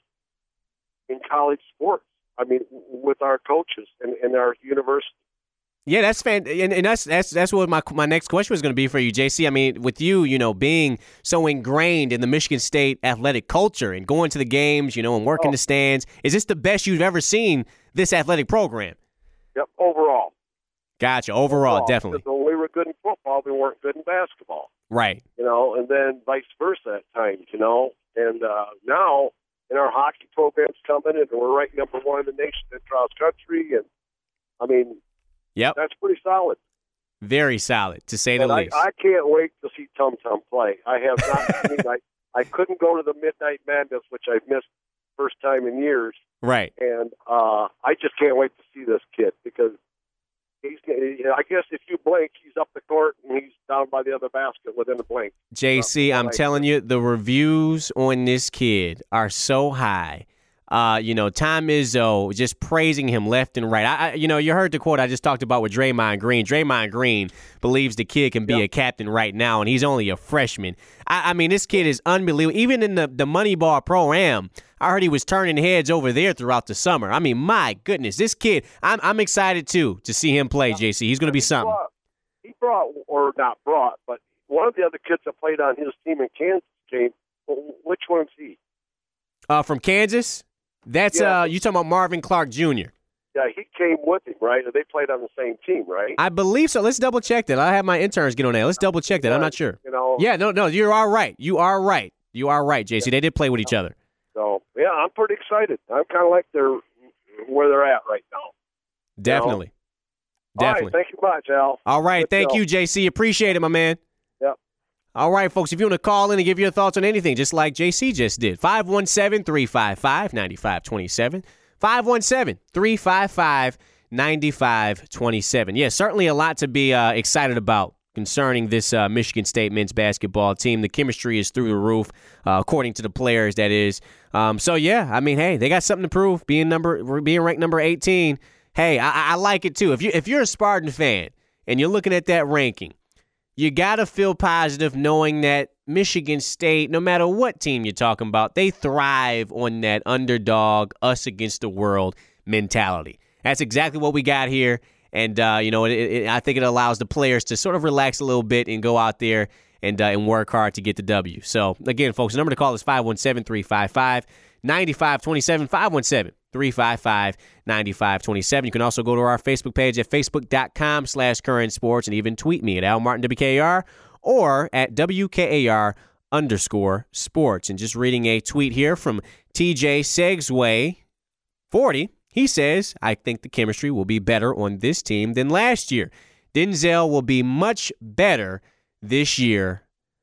in college sports. I mean, with our coaches and, and our university. Yeah, that's fan, and, and that's that's that's what my my next question was going to be for you, J C. I mean, with you, you know, being so ingrained in the Michigan State athletic culture and going to the games, you know, and working oh. the stands, is this the best you've ever seen this athletic program? Yep, overall. Gotcha. Overall, overall definitely. Because when we were good in football, we weren't good in basketball. Right. You know, and then vice versa at times. You know, and uh, now. And our hockey program's coming, and we're ranked number one in the nation in cross country. And I mean, yep, that's pretty solid. Very solid, to say the and least. I, I can't wait to see Tum Tum play. I have not seen. I I couldn't go to the Midnight Madness, which I've missed first time in years. Right. And uh, I just can't wait to see this kid because he's. I guess if you blink, he's up the court and he's down by the other basket within a blink. J C, I'm telling you, the reviews on this kid are so high. Uh, you know, Tom Izzo just praising him left and right. I, I, you know, you heard the quote I just talked about with Draymond Green. Draymond Green believes the kid can be yep. a captain right now, and he's only a freshman. I, I mean, this kid is unbelievable. Even in the, the Moneyball Pro-Am, I heard he was turning heads over there throughout the summer. I mean, my goodness, this kid, I'm I'm excited, too, to see him play, J C. He's going to be something. He brought, or not brought, but one of the other kids that played on his team in Kansas came. Which one's he? Uh, from Kansas? That's yeah. uh, you talking about Marvin Clark Junior Yeah, he came with him, right? They played on the same team, right? I believe so. Let's double check that. I have my interns get on that. Let's double check that. Yeah, I'm not sure. You know. Yeah, no, no, you are right. You are right. You are right, J C. They did play with each other. So yeah, I'm pretty excited. I'm kind of like they're where they're at right now. Definitely. You know? Definitely. All right, thank you much, Al. All right, Good thank show. you, J C. Appreciate it, my man. Yep. All right, folks, if you want to call in and give your thoughts on anything, just like J C just did, five one seven, three five five, nine five two seven, five one seven, three five five, nine five two seven. Yeah, certainly a lot to be uh, excited about concerning this uh, Michigan State men's basketball team. The chemistry is through the roof, uh, according to the players, that is. Um, so, yeah, I mean, hey, they got something to prove, being number, being ranked number eighteen. Hey, I, I like it, too. If, you, if you're a Spartan fan and you're looking at that ranking, you got to feel positive knowing that Michigan State, no matter what team you're talking about, they thrive on that underdog, us against the world mentality. That's exactly what we got here. And, uh, you know, it, it, I think it allows the players to sort of relax a little bit and go out there and uh, and work hard to get the W. So, again, folks, the number to call is five one seven, three five five, nine five two seven, five one seven, three five five, nine five two seven. You can also go to our Facebook page at facebook.com slash current sports and even tweet me at Al Martin W K A R or at W K A R underscore sports. And just reading a tweet here from T J Segsway forty. He says, I think the chemistry will be better on this team than last year. Denzel will be much better this year.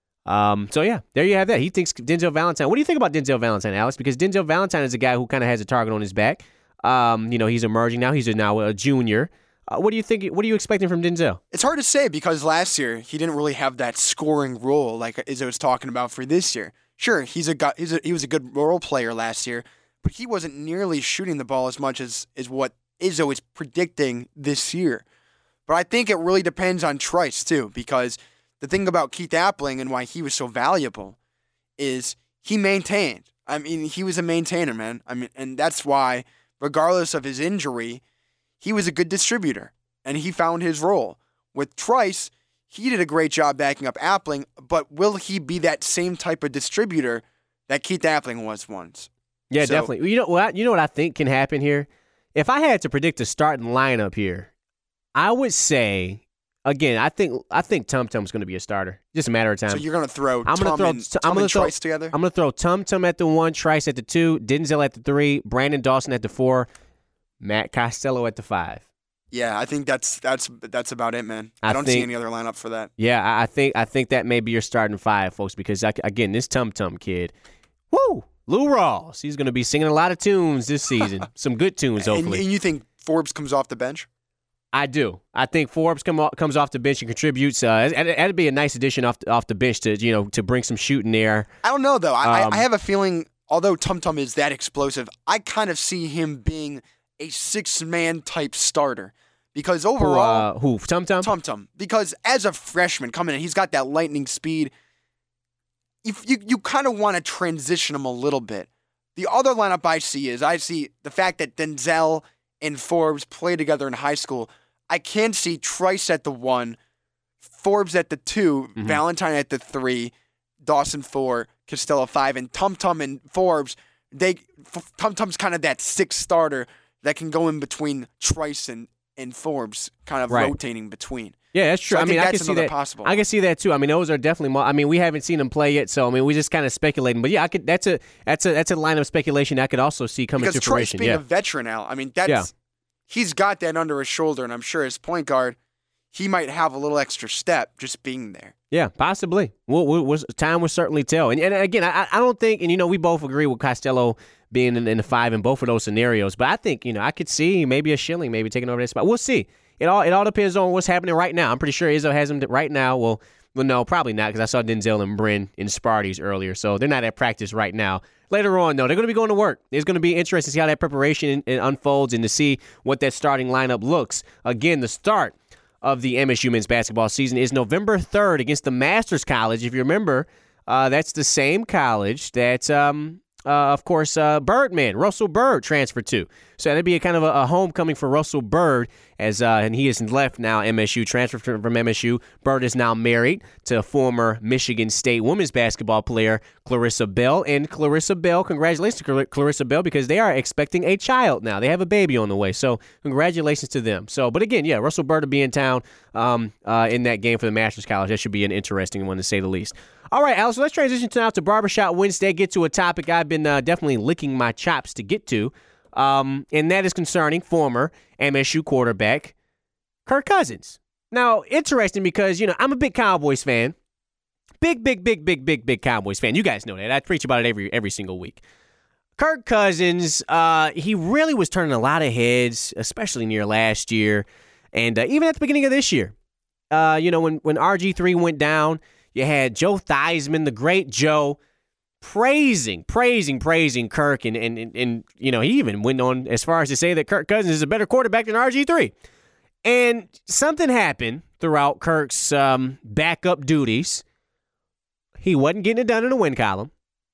Um, so, yeah, there you have that. He thinks Denzel Valentine. What do you think about Denzel Valentine, Alex? Because Denzel Valentine is a guy who kind of has a target on his back. Um, you know, he's emerging now. He's a, now a junior. Uh, what do you think? What are you expecting from Denzel? It's hard to say because last year he didn't really have that scoring role like Izzo was talking about for this year. Sure, he's a, guy, he's a he was a good role player last year, but he wasn't nearly shooting the ball as much as, as what Izzo is predicting this year. But I think it really depends on Trice, too, because the thing about Keith Appling and why he was so valuable is he maintained. I mean, he was a maintainer, man. I mean, and that's why, regardless of his injury, he was a good distributor, and he found his role. With Trice, he did a great job backing up Appling, but will he be that same type of distributor that Keith Appling was once? Yeah, So- definitely. You know what? You know what I think can happen here. If I had to predict a starting lineup here, I would say, again, I think I think Tum Tum's going to be a starter. Just a matter of time. So you're going to throw I'm Tum gonna throw, and, I'm Tum gonna and throw, Trice together? I'm going to throw Tum Tum at the one, Trice at the two, Denzel at the three, Brandon Dawson at the four, Matt Costello at the five. Yeah, I think that's that's that's about it, man. I, I don't see think- any other lineup for that. Yeah, I I think I think that may be your starting five, folks, because, I, again, this Tum Tum kid, woo, Lou Rawls, he's going to be singing a lot of tunes this season. Some good tunes, And, hopefully. and you think Forbes comes off the bench? I do. I think Forbes come off, comes off the bench and contributes. Uh, that'd, that'd be a nice addition off the, off the bench to you know to bring some shooting there. I don't know though. I, Um, I I have a feeling, although Tum Tum is that explosive, I kind of see him being a six-man type starter because Who, overall, uh, who Tum Tum? Tum Tum. Because as a freshman coming in, he's got that lightning speed. If you you kind of want to transition him a little bit. The other lineup I see is I see the fact that Denzel and Forbes play together in high school. I can see Trice at the one, Forbes at the two, Mhm. Valentine at the three, Dawson four, Costello five, and Tum Tum and Forbes. They F- Tum Tum's kind of that sixth starter that can go in between Trice and, and Forbes, kind of Right. rotating between. Yeah, that's true. So I I mean, think I can that's see another that. possible. I can see that too. I mean, those are definitely. More, I mean, we haven't seen him play yet, so I mean, we just kind of speculating. But yeah, I could. That's a that's a that's a line of speculation I could also see coming Because to Trice fruition. being Yeah, a veteran now, I mean, that's Yeah. he's got that under his shoulder, and I'm sure as point guard, he might have a little extra step just being there. yeah, possibly. We'll, we'll, we'll- time will certainly tell. And, and again, I, I don't think, and you know, we both agree with Costello being in, in the five in both of those scenarios. But I think you know, I could see maybe a Schilling maybe taking over that spot. We'll see. It all it all depends on what's happening right now. I'm pretty sure Izzo has him right now. Well, well, no, probably not because I saw Denzel and Bryn in Sparties earlier, so they're not at practice right now. Later on, though, they're going to be going to work. It's going to be interesting to see how that preparation uh, unfolds and to see what that starting lineup looks. Again, the start of the M S U men's basketball season is November third against the Masters College. If you remember, uh, that's the same college that, um, uh, of course, uh, Birdman, Russell Bird, transferred to. So that'd be a kind of a, a homecoming for Russell Bird, as uh, and he has left now M S U, transferred from, from M S U. Bird is now married to former Michigan State women's basketball player Clarissa Bell. And Clarissa Bell, congratulations to Clar- Clarissa Bell because they are expecting a child now. They have a baby on the way. So congratulations to them. So, but again, yeah, Russell Bird will be in town um, uh, in that game for the Masters College. That should be an interesting one to say the least. All right, Alex, so let's transition now to Barbershop Wednesday, get to a topic I've been uh, definitely licking my chops to get to, um, and that is concerning former M S U quarterback Kirk Cousins. Now, interesting because, you know, I'm a big Cowboys fan. Big, big, big, big, big, big Cowboys fan. You guys know that. I preach about it every every single week. Kirk Cousins, uh, he really was turning a lot of heads, especially near last year, and uh, even at the beginning of this year. Uh, you know, when, when R G three went down, you had Joe Theismann, the great Joe, praising, praising, praising Kirk, and, and, and, and, you know, he even went on as far as to say that Kirk Cousins is a better quarterback than R G three. And something happened throughout Kirk's um, backup duties. He wasn't getting it done in the win column,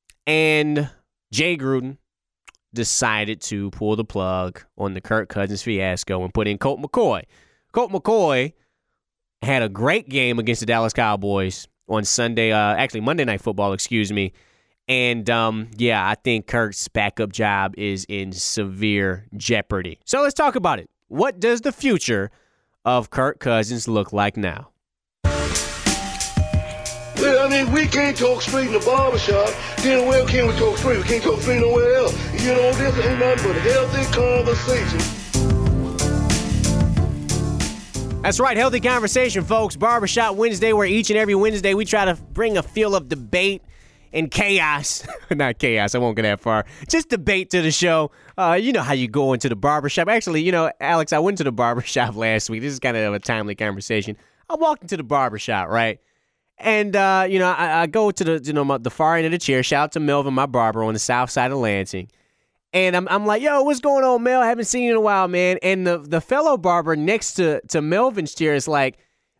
and Jay Gruden decided to pull the plug on the Kirk Cousins fiasco and put in Colt McCoy. Colt McCoy had a great game against the Dallas Cowboys on Sunday, uh, actually Monday Night Football, excuse me. And, um, yeah, I think Kirk's backup job is in severe jeopardy. So let's talk about it. What does the future of Kirk Cousins look like now? Well, I mean, we can't talk straight in the barbershop. Then where can we talk straight? We can't talk straight nowhere else. You know, this ain't nothing but a healthy conversation. That's right, healthy conversation, folks. Barbershop Wednesday, where each and every Wednesday we try to bring a feel of debate and chaos. Not chaos, I won't go that far. Just debate to the show. Uh, you know how you go into the barbershop. Actually, you know, Alex, I went to the barbershop last week. This is kind of a timely conversation. I walked into the barbershop, right? And, uh, you know, I, I go to the, you know, my, the far end of the chair. Shout out to Melvin, my barber, on the south side of Lansing. And I'm I'm like, yo, what's going on, Mel? I haven't seen you in a while, man. And the, the fellow barber next to, to Melvin's chair is like,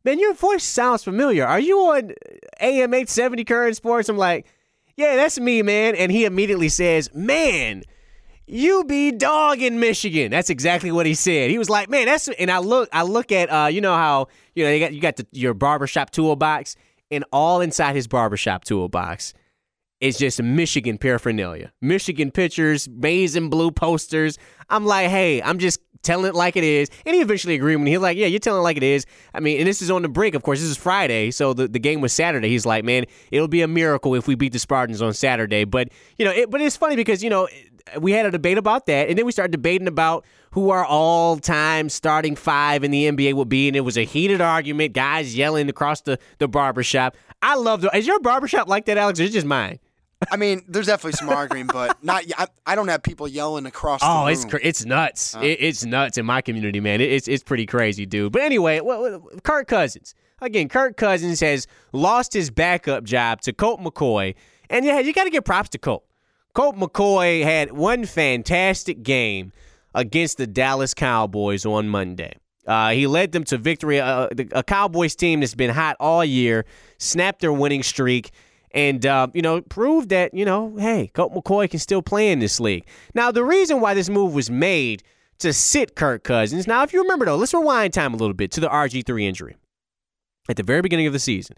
man, your voice sounds familiar. Are you on A M eight seventy Current Sports? I'm like, yeah, that's me, man. And he immediately says, man, you be dogging Michigan. That's exactly what he said. He was like, man, that's, and I look, I look at, uh, you know how, you know, you got, you got the, your barbershop toolbox, and all inside his barbershop toolbox is just Michigan paraphernalia. Michigan pictures, maize and blue posters. I'm like, hey, I'm just telling it like it is. And he eventually agreed with me. He's like, yeah, you're telling it like it is. I mean, and this is on the brink, of course. This is Friday, so the, the game was Saturday. He's like, man, it'll be a miracle if we beat the Spartans on Saturday. But, you know, it, but it's funny because, you know, we had a debate about that, and then we started debating about who our all-time starting five in the N B A would be, and it was a heated argument, guys yelling across the, the barbershop. I love the – is your barbershop like that, Alex, or is it just mine? I mean, there's definitely some arguing, but not. I, I don't have people yelling across the oh, room. it's cra- it's nuts. Uh, it, it's nuts in my community, man. It, it's it's pretty crazy, dude. But anyway, well, Kirk Cousins. Again, Kirk Cousins has lost his backup job to Colt McCoy. And, yeah, you got to give props to Colt. Colt McCoy had one fantastic game against the Dallas Cowboys on Monday. Uh, he led them to victory. Uh, a Cowboys team that's been hot all year, snapped their winning streak, and, uh, you know, proved that, you know, hey, Colt McCoy can still play in this league. Now, the reason why this move was made to sit Kirk Cousins, now, if you remember, though, let's rewind time a little bit to the R G three injury at the very beginning of the season.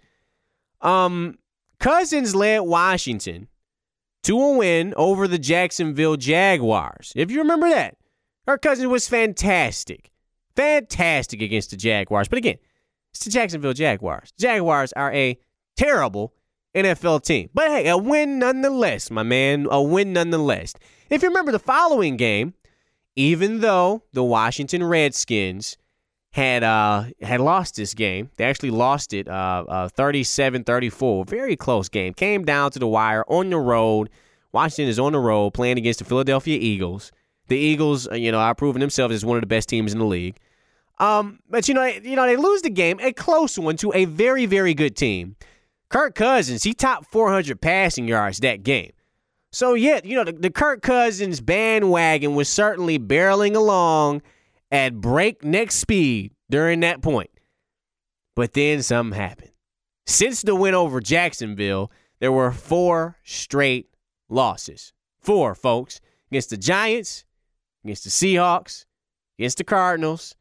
Um, Cousins led Washington to a win over the Jacksonville Jaguars. If you remember that, Kirk Cousins was fantastic. Fantastic against the Jaguars. But again, it's the Jacksonville Jaguars. Jaguars are a terrible N F L team. But hey, a win nonetheless, my man. A win nonetheless. If you remember the following game, even though the Washington Redskins had uh, had lost this game, they actually lost it uh, uh, thirty-seven thirty-four. Very close game. Came down to the wire on the road. Washington is on the road playing against the Philadelphia Eagles. The Eagles, you know, are proving themselves as one of the best teams in the league. Um, but, you know, you know, they lose the game, a close one, to a very, very good team. Kirk Cousins, he topped four hundred passing yards that game. So, yeah, you know, the, the Kirk Cousins bandwagon was certainly barreling along at breakneck speed during that point. But then something happened. Since the win over Jacksonville, there were four straight losses. Four, folks. Against the Giants, against the Seahawks, against the Cardinals.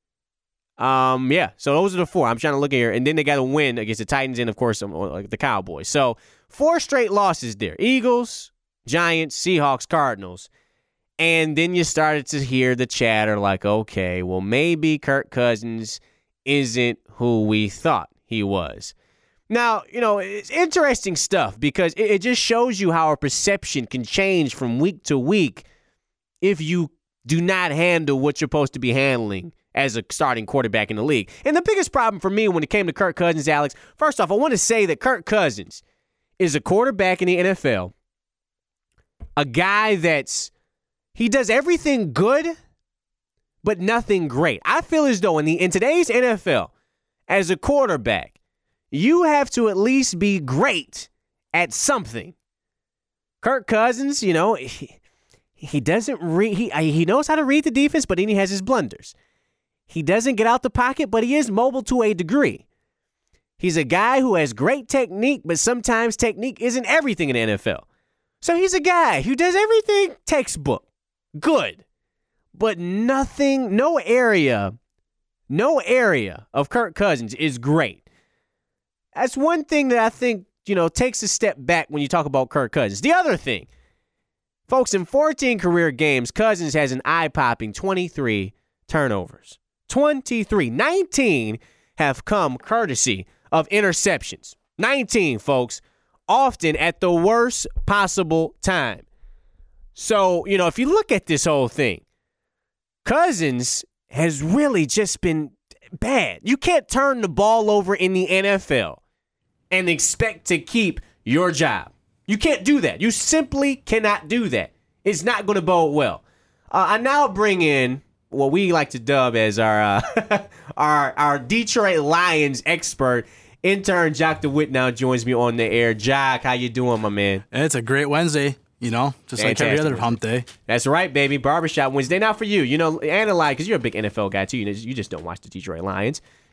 Um, yeah, so those are the four. I'm trying to look at here. And then they got a win against the Titans and, of course, um, the Cowboys. So four straight losses there. Eagles, Giants, Seahawks, Cardinals. And then you started to hear the chatter like, okay, well, maybe Kirk Cousins isn't who we thought he was. Now, you know, it's interesting stuff because it, it just shows you how our perception can change from week to week if you do not handle what you're supposed to be handling as a starting quarterback in the league. And the biggest problem for me when it came to Kirk Cousins, Alex, first off, I want to say that Kirk Cousins is a quarterback in the N F L, a guy that's, he does everything good, but nothing great. I feel as though in the in today's N F L, as a quarterback, you have to at least be great at something. Kirk Cousins, you know, he, he doesn't read. He he knows how to read the defense, but then he has his blunders. He doesn't get out the pocket, but he is mobile to a degree. He's a guy who has great technique, but sometimes technique isn't everything in the N F L. So he's a guy who does everything textbook, good, but nothing, no area, no area of Kirk Cousins is great. That's one thing that I think, you know, takes a step back when you talk about Kirk Cousins. The other thing, folks, in fourteen career games, Cousins has an eye-popping twenty-three turnovers. twenty-three. nineteen have come courtesy of interceptions. nineteen, folks, often at the worst possible time. So, you know, if you look at this whole thing, Cousins has really just been bad. You can't turn the ball over in the N F L and expect to keep your job. You can't do that. You simply cannot do that. It's not going to bode well. Uh, I now bring in what we like to dub as our uh, our our Detroit Lions expert. Intern Jock DeWitt now joins me on the air. Jock, how you doing, my man? It's a great Wednesday. You know, just Fantastic. Like every other hump day. That's right, baby. Barbershop Wednesday. Now for you, you know, analyze, because you're a big N F L guy, too. You, know, you just don't watch the Detroit Lions.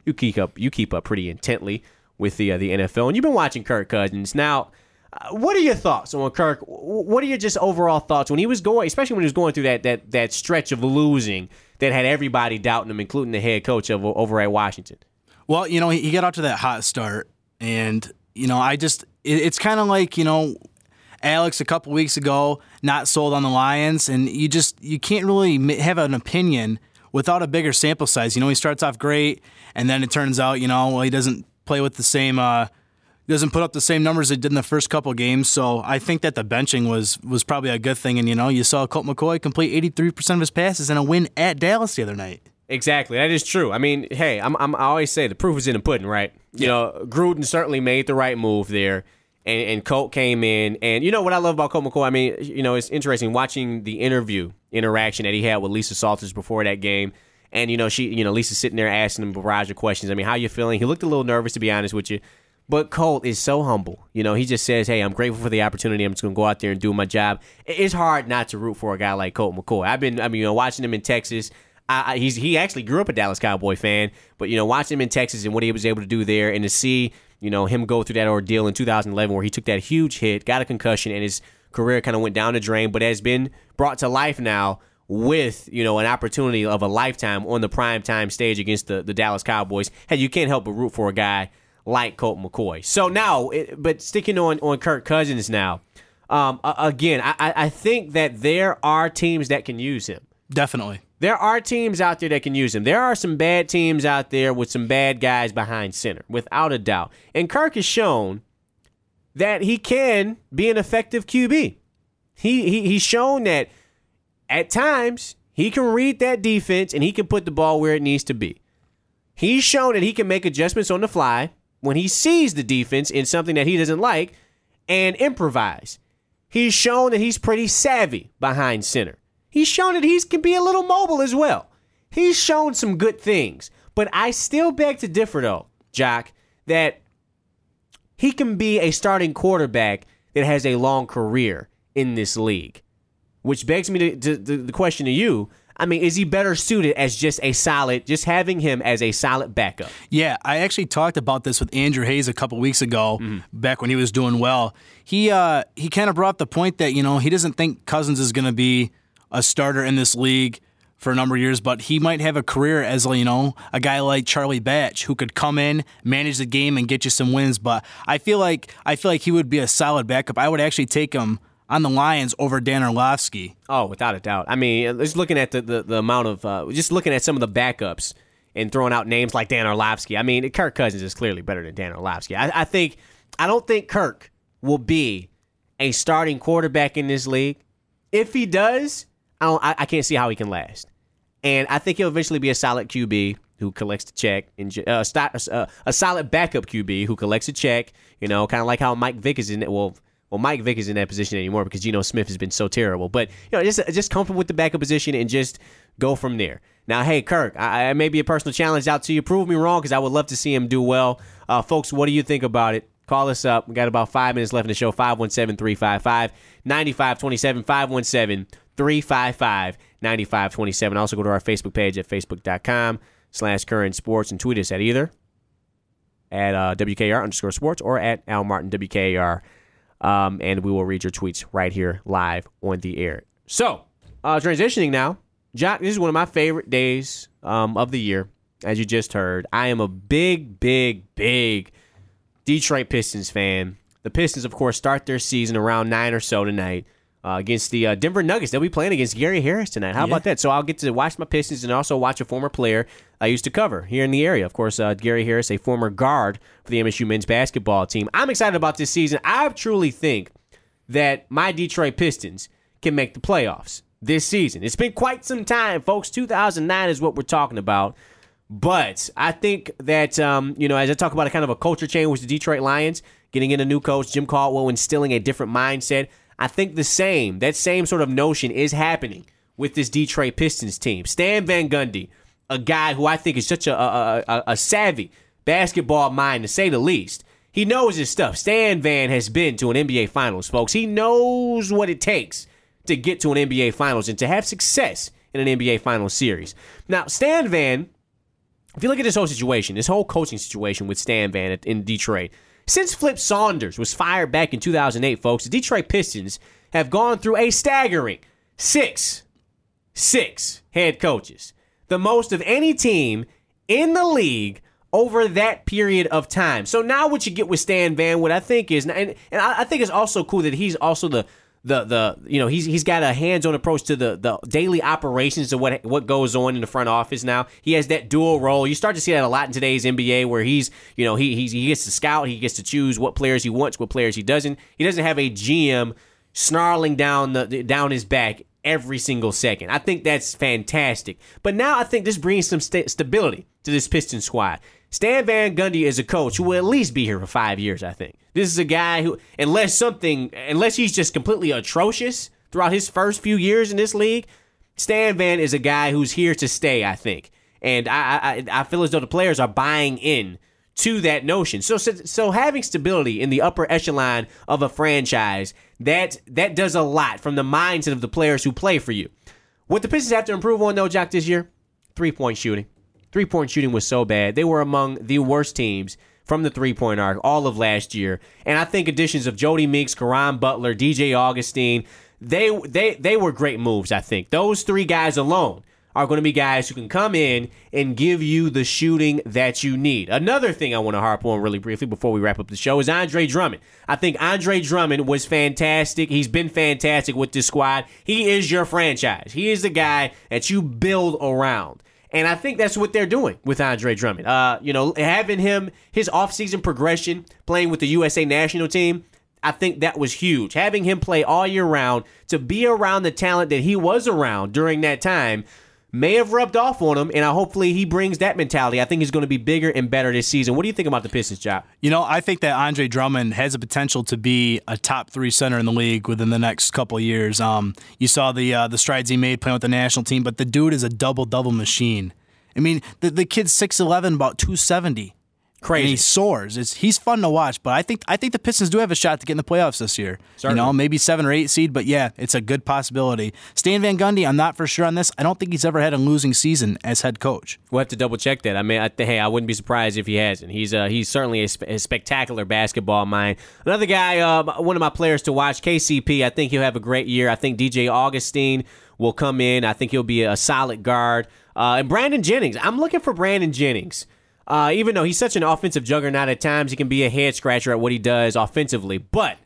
you keep up you keep up pretty intently with the uh, the N F L, and you've been watching Kirk Cousins. Now, uh, what are your thoughts on Kirk? What are your just overall thoughts when he was going, especially when he was going through that that that stretch of losing that had everybody doubting him, including the head coach of over at Washington? Well, you know, he, he got out to that hot start, and you know, I just it, it's kind of like, you know, Alex a couple weeks ago not sold on the Lions, and you just you can't really have an opinion without a bigger sample size. You know, he starts off great, and then it turns out, you know, well, he doesn't play with the same, uh, doesn't put up the same numbers he did in the first couple games. So I think that the benching was was probably a good thing. And, you know, you saw Colt McCoy complete eighty-three percent of his passes in a win at Dallas the other night. Exactly. That is true. I mean, hey, I'm, I'm, I always say the proof is in the pudding, right? You yeah. know, Gruden certainly made the right move there. And, and Colt came in, and you know what I love about Colt McCoy? I mean, you know, it's interesting watching the interview interaction that he had with Lisa Salters before that game. And, you know, she, you know, Lisa's sitting there asking him a barrage of questions. I mean, how you feeling? He looked a little nervous, to be honest with you. But Colt is so humble. You know, he just says, hey, I'm grateful for the opportunity. I'm just going to go out there and do my job. It's hard not to root for a guy like Colt McCoy. I've been, I mean, you know, watching him in Texas. I, I, he's he actually grew up a Dallas Cowboy fan. But, you know, watching him in Texas and what he was able to do there, and to see, you know, him go through that ordeal in two thousand eleven where he took that huge hit, got a concussion, and his career kind of went down the drain, but has been brought to life now with, you know, an opportunity of a lifetime on the primetime stage against the, the Dallas Cowboys. Hey, you can't help but root for a guy like Colt McCoy. So now, it, but sticking on, on Kirk Cousins now, um, again, I, I think that there are teams that can use him. Definitely. There are teams out there that can use him. There are some bad teams out there with some bad guys behind center, without a doubt. And Kirk has shown that he can be an effective Q B. He, he He's shown that at times he can read that defense and he can put the ball where it needs to be. He's shown that he can make adjustments on the fly when he sees the defense in something that he doesn't like and improvise. He's shown that he's pretty savvy behind center. He's shown that he can be a little mobile as well. He's shown some good things. But I still beg to differ, though, Jock, that he can be a starting quarterback that has a long career in this league. Which begs me to, to, to the question to you. I mean, is he better suited as just a solid, just having him as a solid backup? Yeah, I actually talked about this with Andrew Hayes a couple weeks ago, mm-hmm. back when he was doing well. He uh, he kind of brought up the point that, you know, he doesn't think Cousins is going to be a starter in this league for a number of years, but he might have a career as, you know, a guy like Charlie Batch who could come in, manage the game, and get you some wins. But I feel like I feel like he would be a solid backup. I would actually take him on the Lions over Dan Orlovsky. Oh, without a doubt. I mean, just looking at the, the, the amount of, uh, just looking at some of the backups and throwing out names like Dan Orlovsky, I mean, Kirk Cousins is clearly better than Dan Orlovsky. I, I think, I don't think Kirk will be a starting quarterback in this league. If he does, I, don't, I, I can't see how he can last. And I think he'll eventually be a solid Q B who collects the check, and uh, a, a solid backup Q B who collects a check, you know, kind of like how Mike Vick is in it. Well, Well, Mike Vick is in that position anymore because Geno Smith has been so terrible. But, you know, just just comfortable with the backup position and just go from there. Now, hey, Kirk, I, I may be a personal challenge out to you. Prove me wrong because I would love to see him do well. Uh, folks, what do you think about it? Call us up. We got about five minutes left in the show. five one seven, three five five, nine five two seven. five one seven, three five five, nine five two seven. Also go to our Facebook page at facebook.com slash current sports and tweet us at either at uh, W K R underscore sports or at Al Martin W K R. Um, and we will read your tweets right here live on the air. So, uh, transitioning now, Jock, this is one of my favorite days um, of the year, as you just heard. I am a big, big, big Detroit Pistons fan. The Pistons, of course, start their season around nine or so tonight uh, against the uh, Denver Nuggets. They'll be playing against Gary Harris tonight. How yeah. about that? So I'll get to watch my Pistons and also watch a former player I used to cover here in the area. Of course, uh, Gary Harris, a former guard for the M S U men's basketball team. I'm excited about this season. I truly think that my Detroit Pistons can make the playoffs this season. It's been quite some time, folks. two thousand nine is what we're talking about. But I think that, um, you know, as I talk about a kind of a culture change with the Detroit Lions, getting in a new coach, Jim Caldwell, instilling a different mindset, I think the same, that same sort of notion is happening with this Detroit Pistons team. Stan Van Gundy, a guy who I think is such a, a, a, a savvy basketball mind, to say the least. He knows his stuff. Stan Van has been to an N B A Finals, folks. He knows what it takes to get to an N B A Finals and to have success in an N B A Finals series. Now, Stan Van if you look at this whole situation, this whole coaching situation with Stan Van in Detroit, since Flip Saunders was fired back in two thousand eight, folks, the Detroit Pistons have gone through a staggering six, six head coaches, the most of any team in the league over that period of time. So now what you get with Stan Van, what I think is, and, and I, I think it's also cool that he's also the the the you know he's he's got a hands-on approach to the the daily operations of what what goes on in the front office now. He has that dual role. You start to see that a lot in today's N B A, where he's you know he he's, he gets to scout, he gets to choose what players he wants, what players he doesn't. He doesn't have a G M snarling down the down his back every single second. I think that's fantastic. But now I think this brings some st- stability to this Pistons squad. Stan Van Gundy is a coach who will at least be here for five years, I think. This is a guy who, unless something, unless he's just completely atrocious throughout his first few years in this league, Stan Van is a guy who's here to stay, I think. And I I, I feel as though the players are buying in to that notion. So, so so having stability in the upper echelon of a franchise, that that does a lot from the mindset of the players who play for you. What the Pistons have to improve on, though, Jock, this year, three-point shooting. Three-point shooting was so bad. They were among the worst teams from the three-point arc all of last year. And I think additions of Jody Meeks, Caron Butler, D J Augustine, they they they were great moves, I think. Those three guys alone are going to be guys who can come in and give you the shooting that you need. Another thing I want to harp on really briefly before we wrap up the show is Andre Drummond. I think Andre Drummond was fantastic. He's been fantastic with this squad. He is your franchise. He is the guy that you build around. And I think that's what they're doing with Andre Drummond. Uh, you know, having him, his offseason progression, playing with the U S A national team, I think that was huge. Having him play all year round, to be around the talent that he was around during that time, may have rubbed off on him, and I hopefully he brings that mentality. I think he's going to be bigger and better this season. What do you think about the Pistons, Jock? You know, I think that Andre Drummond has the potential to be a top three center in the league within the next couple of years. Um, you saw the uh, the strides he made playing with the national team, but the dude is a double-double machine. I mean, the the kid's six eleven, about two seventy. Crazy. And he soars. It's, he's fun to watch, but I think I think the Pistons do have a shot to get in the playoffs this year. Certainly. You know, maybe seven or eight seed, but yeah, it's a good possibility. Stan Van Gundy, I'm not for sure on this. I don't think he's ever had a losing season as head coach. We'll have to double check that. I mean, I, hey, I wouldn't be surprised if he hasn't. He's uh, he's certainly a, sp- a spectacular basketball mind. Another guy, uh, one of my players to watch, K C P. I think he'll have a great year. I think D J Augustine will come in. I think he'll be a solid guard. Uh, and Brandon Jennings. I'm looking for Brandon Jennings. Uh, even though he's such an offensive juggernaut at times, he can be a head-scratcher at what he does offensively. But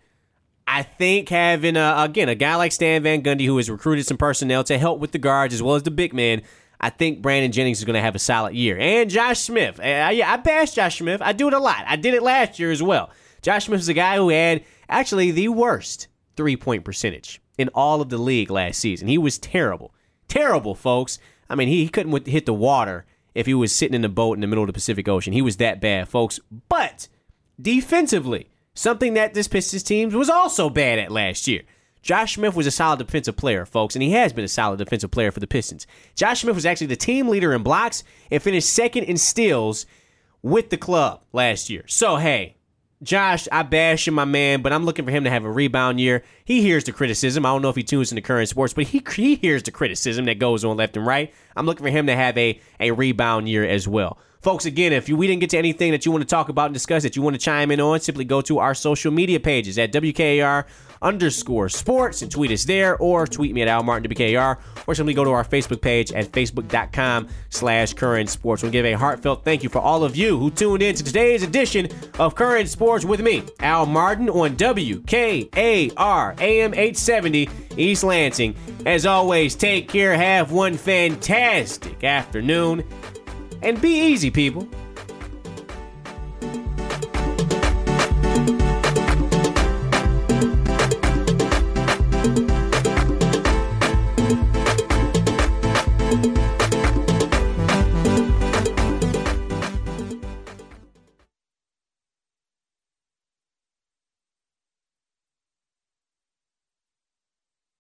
I think having, a, again, a guy like Stan Van Gundy who has recruited some personnel to help with the guards as well as the big men, I think Brandon Jennings is going to have a solid year. And Josh Smith. Uh, yeah, I bash Josh Smith. I do it a lot. I did it last year as well. Josh Smith is a guy who had actually the worst three-point percentage in all of the league last season. He was terrible. Terrible, folks. I mean, he, he couldn't hit the water if he was sitting in a boat in the middle of the Pacific Ocean. He was that bad, folks. But defensively, something that this Pistons team was also bad at last year. Josh Smith was a solid defensive player, folks, and he has been a solid defensive player for the Pistons. Josh Smith was actually the team leader in blocks and finished second in steals with the club last year. So, hey, Josh, I bash him, my man, but I'm looking for him to have a rebound year. He hears the criticism. I don't know if he tunes into Current Sports, but he he hears the criticism that goes on left and right. I'm looking for him to have a, a rebound year as well. Folks, again, if you, we didn't get to anything that you want to talk about and discuss that you want to chime in on, simply go to our social media pages at W K A R underscore sports and tweet us there, or tweet me at Al Martin W K A R, or simply go to our Facebook page at facebook.com slash current sports. We'll give a heartfelt thank you for all of you who tuned in to today's edition of Current Sports with me, Al Martin, on W K A R A M eight seventy East Lansing. As always, take care, have one fantastic afternoon, and be easy, people.